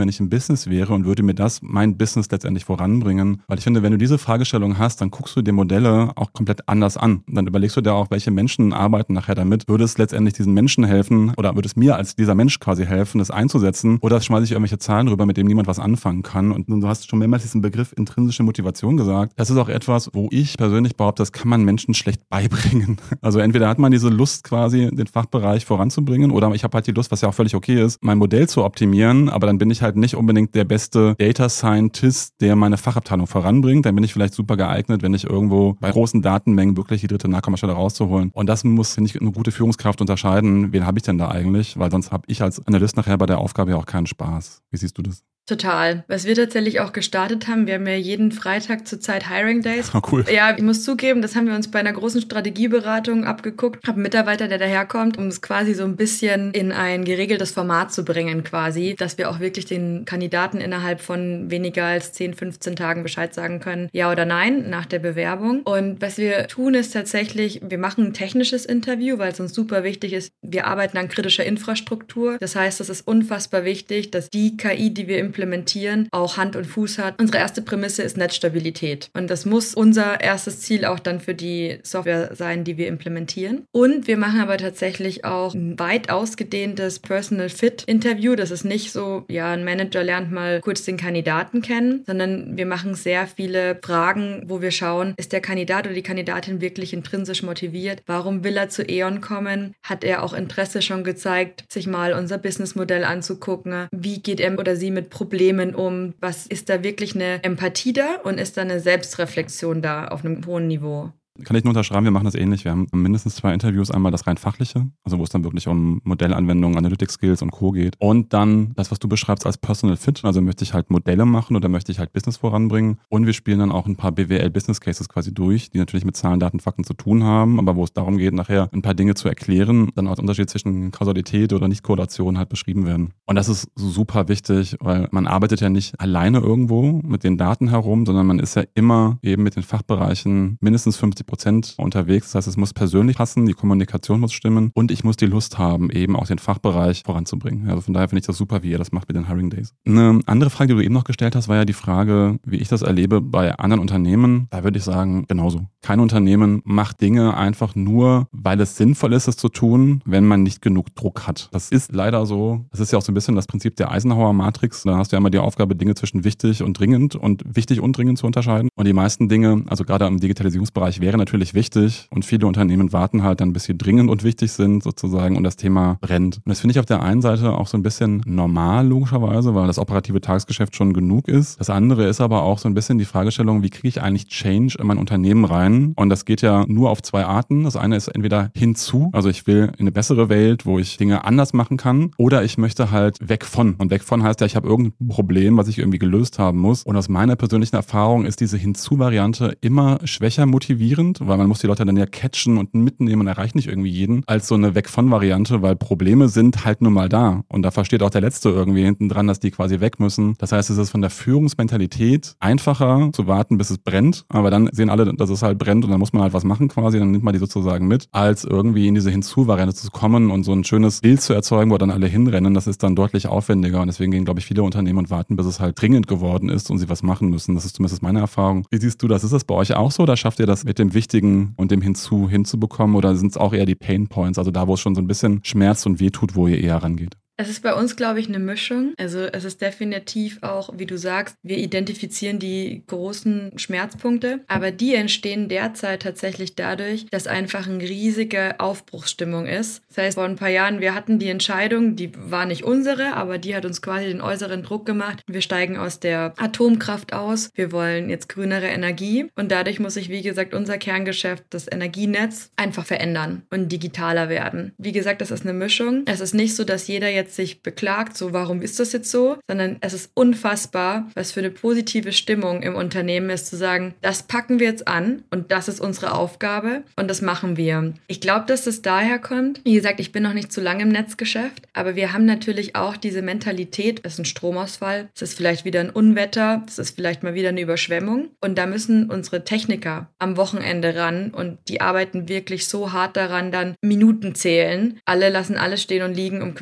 A: Business wäre und würde mir das mein Business letztendlich voranbringen? Weil ich finde, wenn du diese Fragestellung hast, dann guckst du dir Modelle auch komplett anders an. Dann überlegst du dir auch, welche Menschen arbeiten nachher damit. Würde es letztendlich diesen Menschen helfen oder würde es mir als dieser Mensch quasi helfen, das einzusetzen? Oder schmeiße ich irgendwelche Zahlen drüber, mit denen niemand was anfangen kann? Und du hast schon mehrmals diesen Begriff intrinsische Motivation gesagt. Das ist auch etwas, wo ich persönlich behaupte, das kann man Menschen schlecht beibringen. Also entweder hat man diese Lust quasi, den Fachbereich voranzubringen, oder ich habe halt die Lust, was ja auch völlig okay ist, mein Modell zu optimieren, aber dann bin ich halt nicht unbedingt der beste Data Scientist, der meine Fachabteilung voranbringt. Dann bin ich vielleicht super geeignet, wenn ich irgendwo bei großen Datenmengen wirklich die dritte Nachkommastelle rauszuholen. Und das muss, finde ich, eine gute Führungskraft unterscheiden. Wen habe ich denn da eigentlich? Weil sonst habe ich als Analyst nachher bei der Aufgabe ja auch keinen Spaß. Wie siehst du das?
B: Total. Was wir tatsächlich auch gestartet haben, wir haben ja jeden Freitag zurzeit Hiring Days.
A: Oh, cool.
B: Ja, ich muss zugeben, das haben wir uns bei einer großen Strategieberatung abgeguckt. Habe einen Mitarbeiter, der daherkommt, um es quasi so ein bisschen in ein geregeltes Format zu bringen quasi, dass wir auch wirklich den Kandidaten innerhalb von weniger als zehn, fünfzehn Tagen Bescheid sagen können, ja oder nein, nach der Bewerbung. Und was wir tun, ist tatsächlich, wir machen ein technisches Interview, weil es uns super wichtig ist, wir arbeiten an kritischer Infrastruktur. Das heißt, es ist unfassbar wichtig, dass die K I, die wir im implementieren, auch Hand und Fuß hat. Unsere erste Prämisse ist Netzstabilität. Und das muss unser erstes Ziel auch dann für die Software sein, die wir implementieren. Und wir machen aber tatsächlich auch ein weit ausgedehntes Personal Fit Interview. Das ist nicht so, ja, ein Manager lernt mal kurz den Kandidaten kennen, sondern wir machen sehr viele Fragen, wo wir schauen, ist der Kandidat oder die Kandidatin wirklich intrinsisch motiviert? Warum will er zu E.ON kommen? Hat er auch Interesse schon gezeigt, sich mal unser Businessmodell anzugucken? Wie geht er oder sie mit Problemen um? Was ist da wirklich eine Empathie da und ist da eine Selbstreflexion da auf einem hohen Niveau?
A: Kann ich nur unterschreiben, wir machen das ähnlich. Wir haben mindestens zwei Interviews. Einmal das rein fachliche, also wo es dann wirklich um Modellanwendungen, Analytics Skills und Co. geht. Und dann das, was du beschreibst als Personal Fit. Also möchte ich halt Modelle machen oder möchte ich halt Business voranbringen. Und wir spielen dann auch ein paar B W L-Business Cases quasi durch, die natürlich mit Zahlen, Daten, Fakten zu tun haben, aber wo es darum geht, nachher ein paar Dinge zu erklären, dann auch der Unterschied zwischen Kausalität oder Nicht-Korrelation halt beschrieben werden. Und das ist super wichtig, weil man arbeitet ja nicht alleine irgendwo mit den Daten herum, sondern man ist ja immer eben mit den Fachbereichen mindestens fünfzig Prozent unterwegs. Das heißt, es muss persönlich passen, die Kommunikation muss stimmen und ich muss die Lust haben, eben auch den Fachbereich voranzubringen. Also von daher finde ich das super, wie ihr das macht mit den Hiring Days. Eine andere Frage, die du eben noch gestellt hast, war ja die Frage, wie ich das erlebe bei anderen Unternehmen. Da würde ich sagen, genauso. Kein Unternehmen macht Dinge einfach nur, weil es sinnvoll ist, es zu tun, wenn man nicht genug Druck hat. Das ist leider so. Das ist ja auch so ein bisschen das Prinzip der Eisenhower-Matrix. Da hast du ja immer die Aufgabe, Dinge zwischen wichtig und dringend und wichtig und dringend zu unterscheiden. Und die meisten Dinge, also gerade im Digitalisierungsbereich, wäre natürlich wichtig und viele Unternehmen warten halt dann, bis sie dringend und wichtig sind sozusagen und das Thema brennt. Und das finde ich auf der einen Seite auch so ein bisschen normal logischerweise, weil das operative Tagesgeschäft schon genug ist. Das andere ist aber auch so ein bisschen die Fragestellung, wie kriege ich eigentlich Change in mein Unternehmen rein? Und das geht ja nur auf zwei Arten. Das eine ist entweder hinzu, also ich will in eine bessere Welt, wo ich Dinge anders machen kann, oder ich möchte halt weg von. Und weg von heißt ja, ich habe irgendein Problem, was ich irgendwie gelöst haben muss. Und aus meiner persönlichen Erfahrung ist diese Hinzu-Variante immer schwächer motivierend, weil man muss die Leute dann ja catchen und mitnehmen und erreicht nicht irgendwie jeden, als so eine Weg-von-Variante, weil Probleme sind halt nun mal da. Und da versteht auch der Letzte irgendwie hinten dran, dass die quasi weg müssen. Das heißt, es ist von der Führungsmentalität einfacher zu warten, bis es brennt, aber dann sehen alle, dass es halt brennt und dann muss man halt was machen quasi, dann nimmt man die sozusagen mit, als irgendwie in diese Hinzu-Variante zu kommen und so ein schönes Bild zu erzeugen, wo dann alle hinrennen. Das ist dann deutlich aufwendiger und deswegen gehen, glaube ich, viele Unternehmen und warten, bis es halt dringend geworden ist und sie was machen müssen. Das ist zumindest meine Erfahrung. Wie siehst du das? Ist das bei euch auch so oder schafft ihr das mit dem Wichtigen und dem Hinzu hinzubekommen oder sind es auch eher die Pain Points, also da, wo es schon so ein bisschen schmerzt und wehtut, wo ihr eher rangeht?
B: Es ist bei uns, glaube ich, eine Mischung. Also es ist definitiv auch, wie du sagst, wir identifizieren die großen Schmerzpunkte, aber die entstehen derzeit tatsächlich dadurch, dass einfach eine riesige Aufbruchsstimmung ist. Das heißt, vor ein paar Jahren, wir hatten die Entscheidung, die war nicht unsere, aber die hat uns quasi den äußeren Druck gemacht. Wir steigen aus der Atomkraft aus, wir wollen jetzt grünere Energie und dadurch muss sich, wie gesagt, unser Kerngeschäft, das Energienetz, einfach verändern und digitaler werden. Wie gesagt, das ist eine Mischung. Es ist nicht so, dass jeder jetzt sich beklagt, so warum ist das jetzt so, sondern es ist unfassbar, was für eine positive Stimmung im Unternehmen ist, zu sagen, das packen wir jetzt an und das ist unsere Aufgabe und das machen wir. Ich glaube, dass das daher kommt. Wie gesagt, ich bin noch nicht zu lange im Netzgeschäft, aber wir haben natürlich auch diese Mentalität, es ist ein Stromausfall, es ist vielleicht wieder ein Unwetter, es ist vielleicht mal wieder eine Überschwemmung und da müssen unsere Techniker am Wochenende ran und die arbeiten wirklich so hart daran, dann Minuten zählen. Alle lassen alles stehen und liegen, um quasi das Netz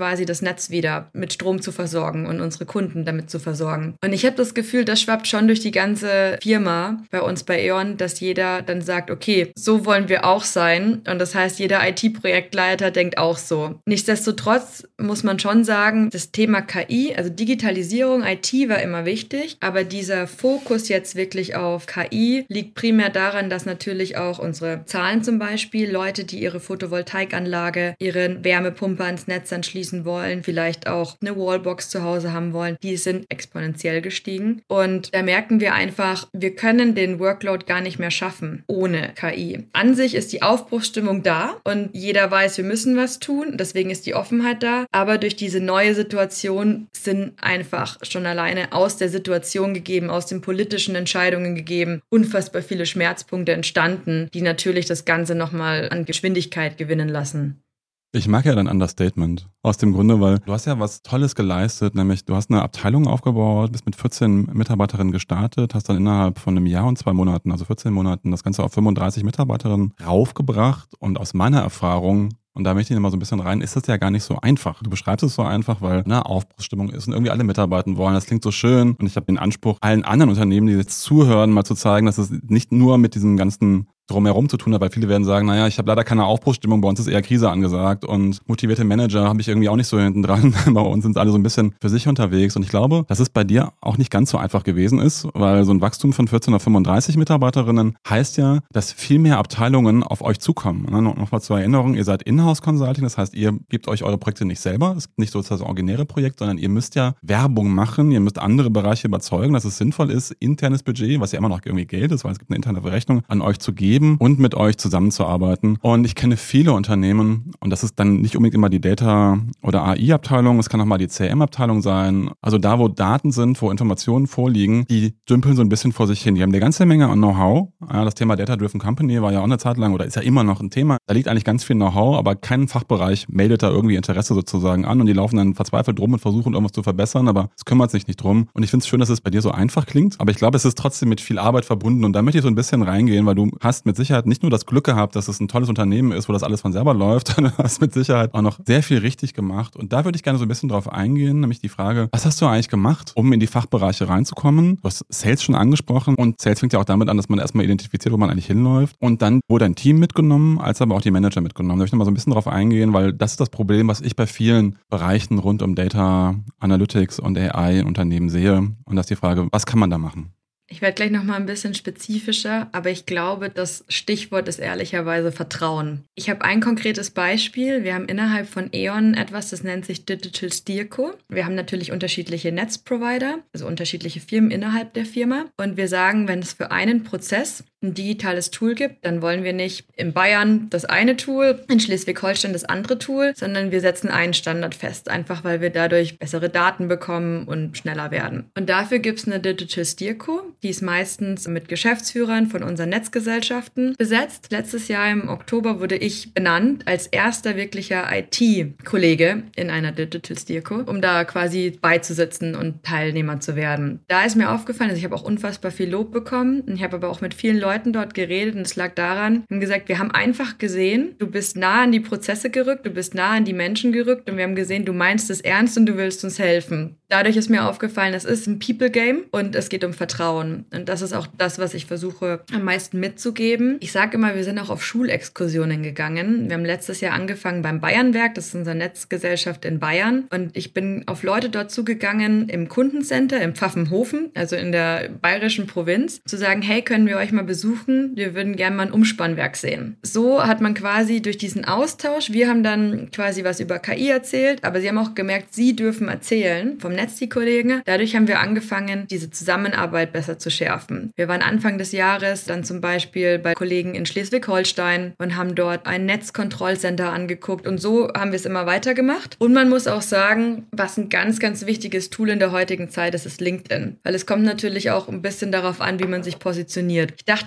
B: Netz wieder mit Strom zu versorgen und unsere Kunden damit zu versorgen. Und ich habe das Gefühl, das schwappt schon durch die ganze Firma bei uns bei E.ON, dass jeder dann sagt, okay, so wollen wir auch sein. Und das heißt, jeder I T-Projektleiter denkt auch so. Nichtsdestotrotz muss man schon sagen, das Thema K I, also Digitalisierung, I T war immer wichtig, aber dieser Fokus jetzt wirklich auf K I liegt primär daran, dass natürlich auch unsere Zahlen zum Beispiel, Leute, die ihre Photovoltaikanlage, ihre Wärmepumpe ans Netz anschließen wollen, vielleicht auch eine Wallbox zu Hause haben wollen, die sind exponentiell gestiegen. Und da merken wir einfach, wir können den Workload gar nicht mehr schaffen ohne K I. An sich ist die Aufbruchsstimmung da und jeder weiß, wir müssen was tun, deswegen ist die Offenheit da, aber durch diese neue Situation sind einfach schon alleine aus der Situation gegeben, aus den politischen Entscheidungen gegeben, unfassbar viele Schmerzpunkte entstanden, die natürlich das Ganze nochmal an Geschwindigkeit gewinnen lassen.
A: Ich mag ja dein Understatement. Aus dem Grunde, weil du hast ja was Tolles geleistet, nämlich du hast eine Abteilung aufgebaut, bist mit vierzehn Mitarbeiterinnen gestartet, hast dann innerhalb von einem Jahr und zwei Monaten, also vierzehn Monaten, das Ganze auf fünfunddreißig Mitarbeiterinnen raufgebracht. Und aus meiner Erfahrung, und da möchte ich immer so ein bisschen rein, ist das ja gar nicht so einfach. Du beschreibst es so einfach, weil eine Aufbruchsstimmung ist und irgendwie alle mitarbeiten wollen. Das klingt so schön. Und ich habe den Anspruch, allen anderen Unternehmen, die jetzt zuhören, mal zu zeigen, dass es nicht nur mit diesem ganzen drumherum zu tun hat, weil viele werden sagen, naja, ich habe leider keine Aufbruchsstimmung, bei uns ist eher Krise angesagt und motivierte Manager habe ich irgendwie auch nicht so hinten dran. Bei uns sind alle so ein bisschen für sich unterwegs und ich glaube, dass es bei dir auch nicht ganz so einfach gewesen ist, weil so ein Wachstum von vierzehn auf fünfunddreißig Mitarbeiterinnen heißt ja, dass viel mehr Abteilungen auf euch zukommen. Nochmal zur Erinnerung, ihr seid Inhouse-Consulting, das heißt, ihr gebt euch eure Projekte nicht selber, es ist nicht so das originäre Projekt, sondern ihr müsst ja Werbung machen, ihr müsst andere Bereiche überzeugen, dass es sinnvoll ist, internes Budget, was ja immer noch irgendwie Geld ist, weil es gibt eine interne Berechnung, an euch zu geben und mit euch zusammenzuarbeiten. Und ich kenne viele Unternehmen, und das ist dann nicht unbedingt immer die Data- oder A I-Abteilung, es kann auch mal die C R M-Abteilung sein, also da, wo Daten sind, wo Informationen vorliegen, die dümpeln so ein bisschen vor sich hin. Die haben eine ganze Menge an Know-how. Ja, das Thema Data-Driven Company war ja auch eine Zeit lang oder ist ja immer noch ein Thema. Da liegt eigentlich ganz viel Know-how, aber kein Fachbereich meldet da irgendwie Interesse sozusagen an und die laufen dann verzweifelt rum und versuchen irgendwas zu verbessern, aber es kümmert sich nicht drum. Und ich finde es schön, dass es bei dir so einfach klingt, aber ich glaube, es ist trotzdem mit viel Arbeit verbunden und da möchte ich so ein bisschen reingehen, weil du hast mit Sicherheit nicht nur das Glück gehabt, dass es ein tolles Unternehmen ist, wo das alles von selber läuft, sondern du hast mit Sicherheit auch noch sehr viel richtig gemacht. Und da würde ich gerne so ein bisschen drauf eingehen, nämlich die Frage, was hast du eigentlich gemacht, um in die Fachbereiche reinzukommen? Du hast Sales schon angesprochen und Sales fängt ja auch damit an, dass man erstmal identifiziert, wo man eigentlich hinläuft. Und dann wurde dein Team mitgenommen, als aber auch die Manager mitgenommen. Da möchte ich nochmal so ein bisschen drauf eingehen, weil das ist das Problem, was ich bei vielen Bereichen rund um Data Analytics und A I in Unternehmen sehe. Und das ist die Frage, was kann man da machen?
B: Ich werde gleich noch mal ein bisschen spezifischer, aber ich glaube, das Stichwort ist ehrlicherweise Vertrauen. Ich habe ein konkretes Beispiel. Wir haben innerhalb von E.ON etwas, das nennt sich Digital Steerco. Wir haben natürlich unterschiedliche Netzprovider, also unterschiedliche Firmen innerhalb der Firma. Und wir sagen, wenn es für einen Prozess ein digitales Tool gibt, dann wollen wir nicht in Bayern das eine Tool, in Schleswig-Holstein das andere Tool, sondern wir setzen einen Standard fest, einfach weil wir dadurch bessere Daten bekommen und schneller werden. Und dafür gibt es eine Digital Steerco, die ist meistens mit Geschäftsführern von unseren Netzgesellschaften besetzt. Letztes Jahr im Oktober wurde ich benannt als erster wirklicher I T-Kollege in einer Digital Steerco, um da quasi beizusitzen und Teilnehmer zu werden. Da ist mir aufgefallen, also ich habe auch unfassbar viel Lob bekommen und ich habe aber auch mit vielen Leuten Leuten dort geredet und es lag daran, wir haben gesagt, wir haben einfach gesehen, du bist nah an die Prozesse gerückt, du bist nah an die Menschen gerückt und wir haben gesehen, du meinst es ernst und du willst uns helfen. Dadurch ist mir aufgefallen, es ist ein People-Game und es geht um Vertrauen. Und das ist auch das, was ich versuche am meisten mitzugeben. Ich sage immer, wir sind auch auf Schulexkursionen gegangen. Wir haben letztes Jahr angefangen beim Bayernwerk, das ist unsere Netzgesellschaft in Bayern. Und ich bin auf Leute dort zugegangen im Kundencenter, im Pfaffenhofen, also in der bayerischen Provinz, zu sagen, hey, können wir euch mal besuchen? Wir würden gerne mal ein Umspannwerk sehen. So hat man quasi durch diesen Austausch, wir haben dann quasi was über K I erzählt, aber sie haben auch gemerkt, sie dürfen erzählen vom Netz, die Kollegen. Dadurch haben wir angefangen, diese Zusammenarbeit besser zu schärfen. Wir waren Anfang des Jahres dann zum Beispiel bei Kollegen in Schleswig-Holstein und haben dort ein Netzkontrollcenter angeguckt und so haben wir es immer weitergemacht. Und man muss auch sagen, was ein ganz, ganz wichtiges Tool in der heutigen Zeit ist, ist LinkedIn. Weil es kommt natürlich auch ein bisschen darauf an, wie man sich positioniert. Ich dachte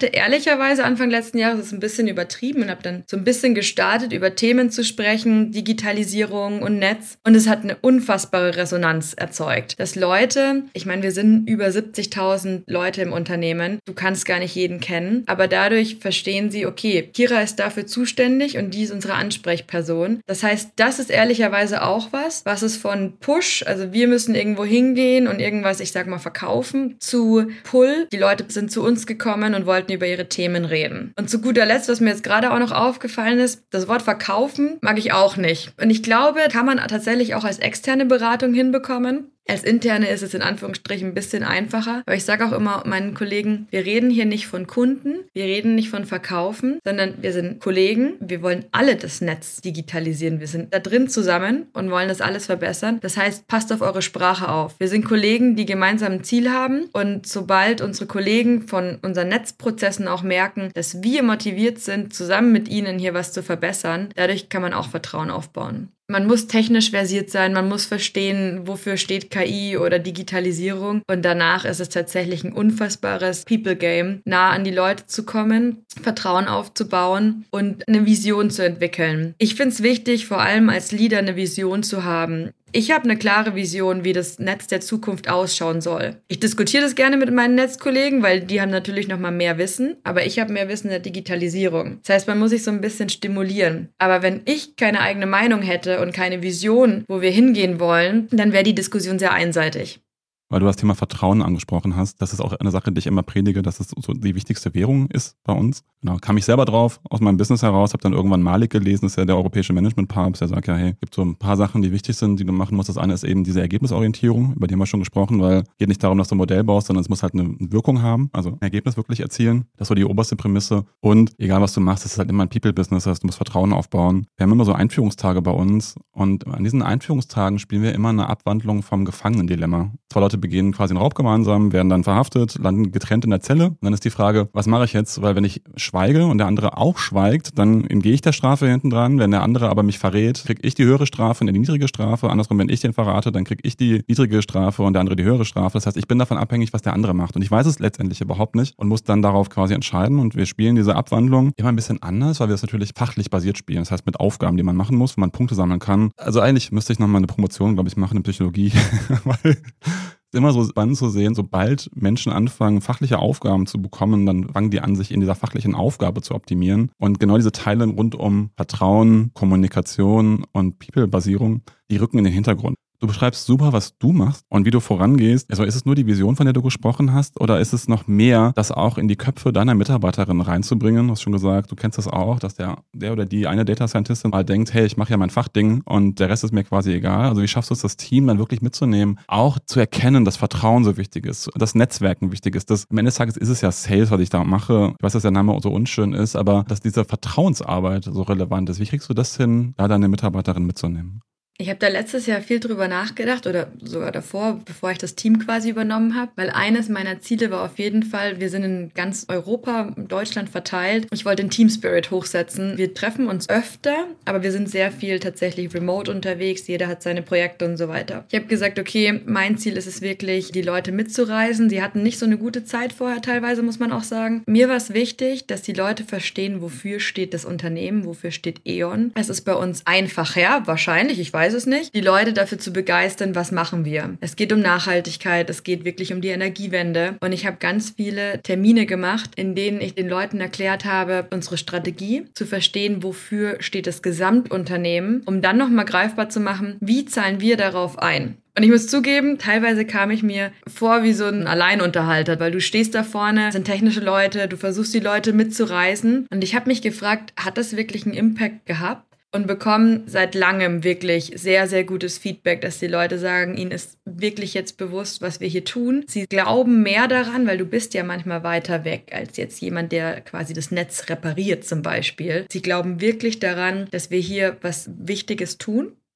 B: dachte ehrlicherweise Anfang letzten Jahres, das ist ein bisschen übertrieben und habe dann so ein bisschen gestartet, über Themen zu sprechen, Digitalisierung und Netz. Und es hat eine unfassbare Resonanz erzeugt. Dass Leute, ich meine, wir sind über siebzigtausend Leute im Unternehmen, du kannst gar nicht jeden kennen, aber dadurch verstehen sie, okay, Kira ist dafür zuständig und die ist unsere Ansprechperson. Das heißt, das ist ehrlicherweise auch was, was es von Push, also wir müssen irgendwo hingehen und irgendwas, ich sag mal, verkaufen, zu Pull. Die Leute sind zu uns gekommen und wollten über ihre Themen reden. Und zu guter Letzt, was mir jetzt gerade auch noch aufgefallen ist, das Wort verkaufen mag ich auch nicht. Und ich glaube, kann man tatsächlich auch als externe Beratung hinbekommen. Als Interne ist es in Anführungsstrichen ein bisschen einfacher, aber ich sage auch immer meinen Kollegen, wir reden hier nicht von Kunden, wir reden nicht von Verkaufen, sondern wir sind Kollegen, wir wollen alle das Netz digitalisieren, wir sind da drin zusammen und wollen das alles verbessern. Das heißt, passt auf eure Sprache auf. Wir sind Kollegen, die gemeinsam ein Ziel haben und sobald unsere Kollegen von unseren Netzprozessen auch merken, dass wir motiviert sind, zusammen mit ihnen hier was zu verbessern, dadurch kann man auch Vertrauen aufbauen. Man muss technisch versiert sein, man muss verstehen, wofür steht K I oder Digitalisierung. Und danach ist es tatsächlich ein unfassbares People-Game, nah an die Leute zu kommen, Vertrauen aufzubauen und eine Vision zu entwickeln. Ich finde es wichtig, vor allem als Leader eine Vision zu haben. Ich habe eine klare Vision, wie das Netz der Zukunft ausschauen soll. Ich diskutiere das gerne mit meinen Netzkollegen, weil die haben natürlich noch mal mehr Wissen, aber ich habe mehr Wissen in der Digitalisierung. Das heißt, man muss sich so ein bisschen stimulieren. Aber wenn ich keine eigene Meinung hätte und keine Vision, wo wir hingehen wollen, dann wäre die Diskussion sehr einseitig.
A: Weil du das Thema Vertrauen angesprochen hast, das ist auch eine Sache, die ich immer predige, dass es so die wichtigste Währung ist bei uns. Genau, kam ich selber drauf aus meinem Business heraus, habe dann irgendwann Malik gelesen, das ist ja der europäische Management-Papst, der sagt ja, hey, gibt so ein paar Sachen, die wichtig sind, die du machen musst. Das eine ist eben diese Ergebnisorientierung, über die haben wir schon gesprochen, weil es geht nicht darum, dass du ein Modell baust, sondern es muss halt eine Wirkung haben, also ein Ergebnis wirklich erzielen. Das war die oberste Prämisse. Und egal, was du machst, es ist halt immer ein People-Business, das heißt, du musst Vertrauen aufbauen. Wir haben immer so Einführungstage bei uns und an diesen Einführungstagen spielen wir immer eine Abwandlung vom Gefangenendilemma. Zwei Leute begehen quasi einen Raub gemeinsam, werden dann verhaftet, landen getrennt in der Zelle. Und dann ist die Frage, was mache ich jetzt? Weil wenn ich schweige und der andere auch schweigt, dann entgehe ich der Strafe hinten dran. Wenn der andere aber mich verrät, kriege ich die höhere Strafe und die niedrige Strafe. Andersrum, wenn ich den verrate, dann kriege ich die niedrige Strafe und der andere die höhere Strafe. Das heißt, ich bin davon abhängig, was der andere macht. Und ich weiß es letztendlich überhaupt nicht und muss dann darauf quasi entscheiden. Und wir spielen diese Abwandlung immer ein bisschen anders, weil wir es natürlich fachlich basiert spielen. Das heißt, mit Aufgaben, die man machen muss, wo man Punkte sammeln kann. Also eigentlich müsste ich nochmal eine Promotion, glaube ich, machen in Psychologie, weil immer so spannend zu sehen, sobald Menschen anfangen, fachliche Aufgaben zu bekommen, dann fangen die an, sich in dieser fachlichen Aufgabe zu optimieren. Und genau diese Teile rund um Vertrauen, Kommunikation und People-Basierung, die rücken in den Hintergrund. Du beschreibst super, was du machst und wie du vorangehst. Also ist es nur die Vision, von der du gesprochen hast, oder ist es noch mehr, das auch in die Köpfe deiner Mitarbeiterin reinzubringen? Du hast schon gesagt, du kennst das auch, dass der, der oder die eine Data Scientistin mal denkt, hey, ich mache ja mein Fachding und der Rest ist mir quasi egal. Also wie schaffst du es, das Team dann wirklich mitzunehmen, auch zu erkennen, dass Vertrauen so wichtig ist, dass Netzwerken wichtig ist. Das, am Ende des Tages ist es ja Sales, was ich da mache. Ich weiß, dass der Name so unschön ist, aber dass diese Vertrauensarbeit so relevant ist. Wie kriegst du das hin, da deine Mitarbeiterin mitzunehmen?
B: Ich habe da letztes Jahr viel drüber nachgedacht oder sogar davor, bevor ich das Team quasi übernommen habe, weil eines meiner Ziele war auf jeden Fall, wir sind in ganz Europa, Deutschland verteilt. Ich wollte den Team Spirit hochsetzen. Wir treffen uns öfter, aber wir sind sehr viel tatsächlich remote unterwegs. Jeder hat seine Projekte und so weiter. Ich habe gesagt, okay, mein Ziel ist es wirklich, die Leute mitzureisen. Sie hatten nicht so eine gute Zeit vorher teilweise, muss man auch sagen. Mir war es wichtig, dass die Leute verstehen, wofür steht das Unternehmen, wofür steht E.ON. Es ist bei uns einfacher, wahrscheinlich, ich weiß es nicht, die Leute dafür zu begeistern, was machen wir. Es geht um Nachhaltigkeit, es geht wirklich um die Energiewende und ich habe ganz viele Termine gemacht, in denen ich den Leuten erklärt habe, unsere Strategie, zu verstehen, wofür steht das Gesamtunternehmen, um dann nochmal greifbar zu machen, wie zahlen wir darauf ein. Und ich muss zugeben, teilweise kam ich mir vor wie so ein Alleinunterhalter, weil du stehst da vorne, sind technische Leute, du versuchst die Leute mitzureißen und ich habe mich gefragt, hat das wirklich einen Impact gehabt? Und bekommen seit langem wirklich sehr, sehr gutes Feedback, dass die Leute sagen, ihnen ist wirklich jetzt bewusst, was wir hier tun. Sie glauben mehr daran, weil du bist ja manchmal weiter weg als jetzt jemand, der quasi das Netz repariert zum Beispiel. Sie glauben wirklich daran, dass wir hier was Wichtiges tun.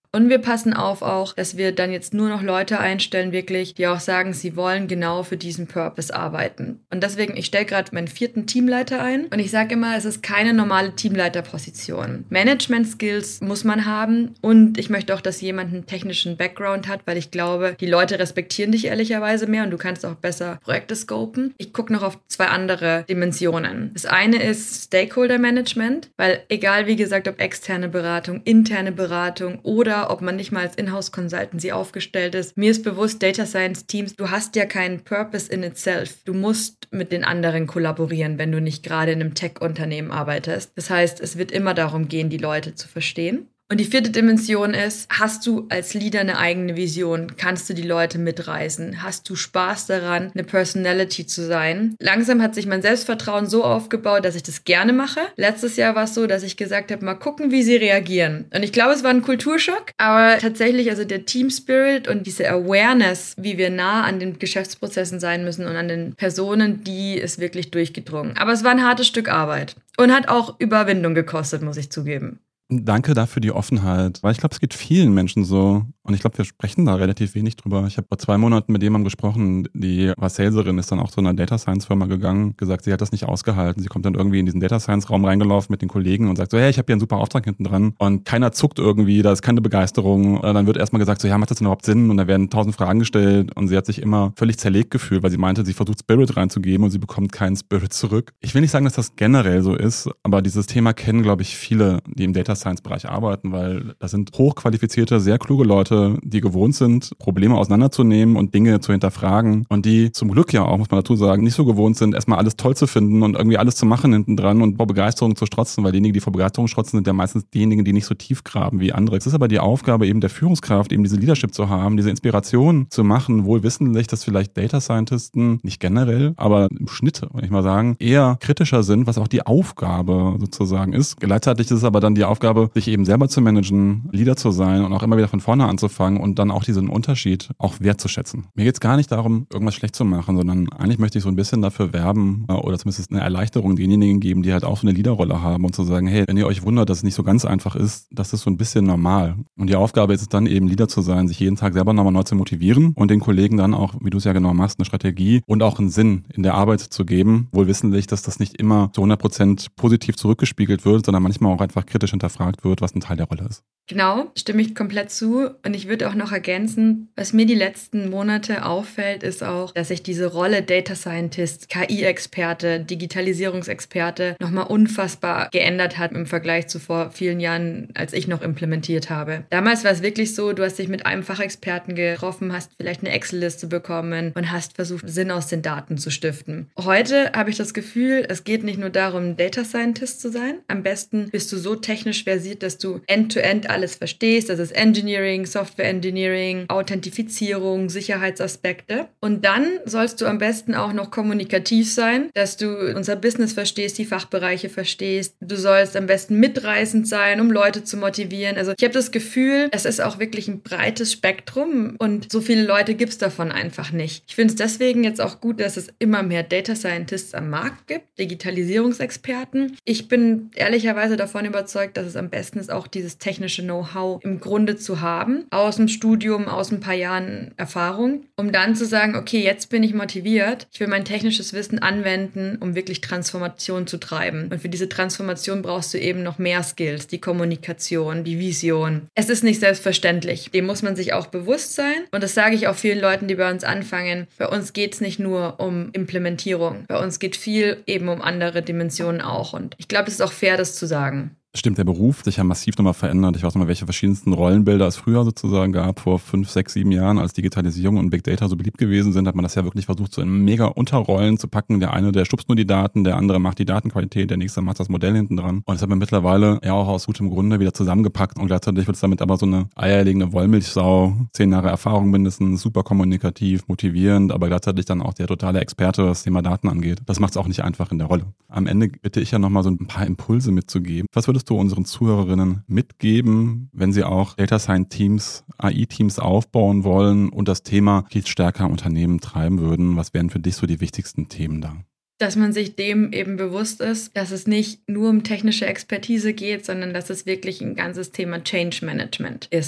B: Und wir passen auf auch, dass wir dann jetzt nur noch Leute einstellen, wirklich, die auch sagen, sie wollen genau für diesen Purpose arbeiten. Und deswegen, ich stelle gerade meinen vierten Teamleiter ein und ich sage immer, es ist keine normale Teamleiterposition. Management-Skills muss man haben und ich möchte auch, dass jemand einen technischen Background hat, weil ich glaube, die Leute respektieren dich ehrlicherweise mehr und du kannst auch besser Projekte scopen. Ich gucke noch auf zwei andere Dimensionen. Das eine ist Stakeholder-Management, weil egal, wie gesagt, ob externe Beratung, interne Beratung oder ob man nicht mal als Inhouse-Consultancy aufgestellt ist. Mir ist bewusst, Data Science Teams, du hast ja keinen Purpose in itself. Du musst mit den anderen kollaborieren, wenn du nicht gerade in einem Tech-Unternehmen arbeitest. Das heißt, es wird immer darum gehen, die Leute zu verstehen. Und die vierte Dimension ist, hast du als Leader eine eigene Vision? Kannst du die Leute mitreißen? Hast du Spaß daran, eine Personality zu sein? Langsam hat sich mein Selbstvertrauen so aufgebaut, dass ich das gerne mache. Letztes Jahr war es so, dass ich gesagt habe, mal gucken, wie sie reagieren. Und ich glaube, es war ein Kulturschock, aber tatsächlich, also der Team Spirit und diese Awareness, wie wir nah an den Geschäftsprozessen sein müssen und an den Personen, die ist wirklich durchgedrungen. Aber es war ein hartes Stück Arbeit und hat auch Überwindung gekostet, muss ich zugeben.
A: Danke dafür die Offenheit, weil ich glaube, es geht vielen Menschen so und ich glaube, wir sprechen da relativ wenig drüber. Ich habe vor zwei Monaten mit jemandem gesprochen, die war Saleserin, ist dann auch zu einer Data Science Firma gegangen, gesagt, sie hat das nicht ausgehalten. Sie kommt dann irgendwie in diesen Data Science Raum reingelaufen mit den Kollegen und sagt so, hey, ich habe hier einen super Auftrag hinten dran und keiner zuckt irgendwie, da ist keine Begeisterung. Dann wird erstmal gesagt so, ja, macht das denn überhaupt Sinn? Und da werden tausend Fragen gestellt und sie hat sich immer völlig zerlegt gefühlt, weil sie meinte, sie versucht Spirit reinzugeben und sie bekommt keinen Spirit zurück. Ich will nicht sagen, dass das generell so ist, aber dieses Thema kennen, glaube ich, viele, die im Data Science Bereich arbeiten, weil das sind hochqualifizierte, sehr kluge Leute, die gewohnt sind, Probleme auseinanderzunehmen und Dinge zu hinterfragen und die zum Glück ja auch, muss man dazu sagen, nicht so gewohnt sind, erstmal alles toll zu finden und irgendwie alles zu machen hinten dran und vor Begeisterung zu strotzen, weil diejenigen, die vor Begeisterung strotzen, sind ja meistens diejenigen, die nicht so tief graben wie andere. Es ist aber die Aufgabe eben der Führungskraft, eben diese Leadership zu haben, diese Inspiration zu machen, wohl wissentlich, dass vielleicht Data Scientisten, nicht generell, aber im Schnitt, würde ich mal sagen, eher kritischer sind, was auch die Aufgabe sozusagen ist. Gleichzeitig ist es aber dann die Aufgabe, sich eben selber zu managen, Leader zu sein und auch immer wieder von vorne anzufangen und dann auch diesen Unterschied auch wertzuschätzen. Mir geht es gar nicht darum, irgendwas schlecht zu machen, sondern eigentlich möchte ich so ein bisschen dafür werben oder zumindest eine Erleichterung denjenigen geben, die halt auch so eine Leaderrolle haben und zu sagen, hey, wenn ihr euch wundert, dass es nicht so ganz einfach ist, das ist so ein bisschen normal. Und die Aufgabe ist es dann eben, Leader zu sein, sich jeden Tag selber nochmal neu zu motivieren und den Kollegen dann auch, wie du es ja genau machst, eine Strategie und auch einen Sinn in der Arbeit zu geben, wohl wissentlich, dass das nicht immer zu hundert Prozent positiv zurückgespiegelt wird, sondern manchmal auch einfach kritisch hinterfragt wird, was ein Teil der Rolle ist.
B: Genau, stimme ich komplett zu. Und ich würde auch noch ergänzen, was mir die letzten Monate auffällt, ist auch, dass sich diese Rolle Data Scientist, K I-Experte, Digitalisierungsexperte nochmal unfassbar geändert hat im Vergleich zu vor vielen Jahren, als ich noch implementiert habe. Damals war es wirklich so, du hast dich mit einem Fachexperten getroffen, hast vielleicht eine Excel-Liste bekommen und hast versucht, Sinn aus den Daten zu stiften. Heute habe ich das Gefühl, es geht nicht nur darum, Data Scientist zu sein. Am besten bist du so technisch versiert, dass du end-to-end alles verstehst. Das ist Engineering, Software Engineering, Authentifizierung, Sicherheitsaspekte. Und dann sollst du am besten auch noch kommunikativ sein, dass du unser Business verstehst, die Fachbereiche verstehst. Du sollst am besten mitreißend sein, um Leute zu motivieren. Also ich habe das Gefühl, es ist auch wirklich ein breites Spektrum und so viele Leute gibt es davon einfach nicht. Ich finde es deswegen jetzt auch gut, dass es immer mehr Data Scientists am Markt gibt, Digitalisierungsexperten. Ich bin ehrlicherweise davon überzeugt, dass es am besten ist, auch dieses technische Know-how im Grunde zu haben, aus dem Studium, aus ein paar Jahren Erfahrung, um dann zu sagen, okay, jetzt bin ich motiviert, ich will mein technisches Wissen anwenden, um wirklich Transformation zu treiben. Und für diese Transformation brauchst du eben noch mehr Skills, die Kommunikation, die Vision. Es ist nicht selbstverständlich, dem muss man sich auch bewusst sein und das sage ich auch vielen Leuten, die bei uns anfangen. Bei uns geht es nicht nur um Implementierung, bei uns geht viel eben um andere Dimensionen auch und ich glaube, es ist auch fair, das zu sagen.
A: Stimmt, der Beruf sich ja massiv nochmal verändert. Ich weiß noch mal, welche verschiedensten Rollenbilder es früher sozusagen gab, vor fünf, sechs, sieben Jahren, als Digitalisierung und Big Data so beliebt gewesen sind, hat man das ja wirklich versucht, so in mega Unterrollen zu packen. Der eine, der stupst nur die Daten, der andere macht die Datenqualität, der nächste macht das Modell hinten dran. Und das hat man mittlerweile ja auch aus gutem Grunde wieder zusammengepackt und gleichzeitig wird es damit aber so eine eierlegende Wollmilchsau, zehn Jahre Erfahrung mindestens, super kommunikativ, motivierend, aber gleichzeitig dann auch der totale Experte, was das Thema Daten angeht. Das macht es auch nicht einfach in der Rolle. Am Ende bitte ich ja nochmal so ein paar Impulse mitzugeben. Was würdest du unseren Zuhörerinnen mitgeben, wenn sie auch Data Science Teams, A I-Teams aufbauen wollen und das Thema viel stärker im Unternehmen treiben würden? Was wären für dich so die wichtigsten Themen da?
B: Dass man sich dem eben bewusst ist, dass es nicht nur um technische Expertise geht, sondern dass es wirklich ein ganzes Thema Change Management ist.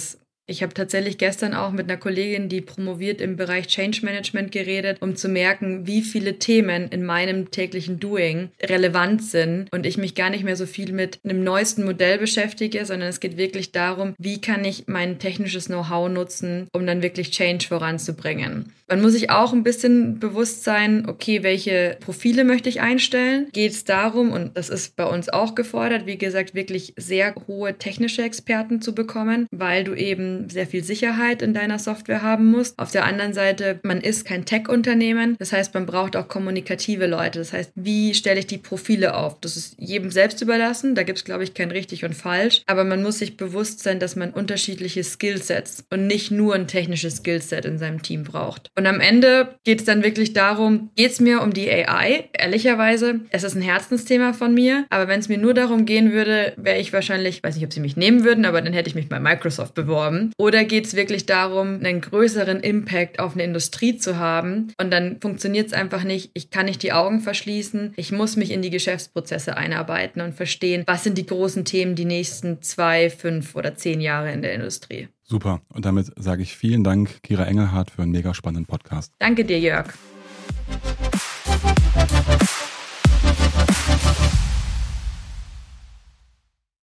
B: Ich habe tatsächlich gestern auch mit einer Kollegin, die promoviert im Bereich Change Management, geredet, um zu merken, wie viele Themen in meinem täglichen Doing relevant sind und ich mich gar nicht mehr so viel mit einem neuesten Modell beschäftige, sondern es geht wirklich darum, wie kann ich mein technisches Know-how nutzen, um dann wirklich Change voranzubringen. Man muss sich auch ein bisschen bewusst sein, okay, welche Profile möchte ich einstellen? Geht es darum, und das ist bei uns auch gefordert, wie gesagt, wirklich sehr hohe technische Experten zu bekommen, weil du eben sehr viel Sicherheit in deiner Software haben musst. Auf der anderen Seite, man ist kein Tech-Unternehmen, das heißt, man braucht auch kommunikative Leute. Das heißt, wie stelle ich die Profile auf? Das ist jedem selbst überlassen, da gibt es, glaube ich, kein richtig und falsch, aber man muss sich bewusst sein, dass man unterschiedliche Skillsets und nicht nur ein technisches Skillset in seinem Team braucht. Und am Ende geht es dann wirklich darum, geht es mir um die A I? Ehrlicherweise, es ist ein Herzensthema von mir, aber wenn es mir nur darum gehen würde, wäre ich wahrscheinlich, weiß nicht, ob sie mich nehmen würden, aber dann hätte ich mich bei Microsoft beworben. Oder geht es wirklich darum, einen größeren Impact auf eine Industrie zu haben? Und dann funktioniert es einfach nicht. Ich kann nicht die Augen verschließen. Ich muss mich in die Geschäftsprozesse einarbeiten und verstehen, was sind die großen Themen die nächsten zwei, fünf oder zehn Jahre in der Industrie.
A: Super. Und damit sage ich vielen Dank, Kira Engelhardt, für einen mega spannenden Podcast.
B: Danke dir, Jörg.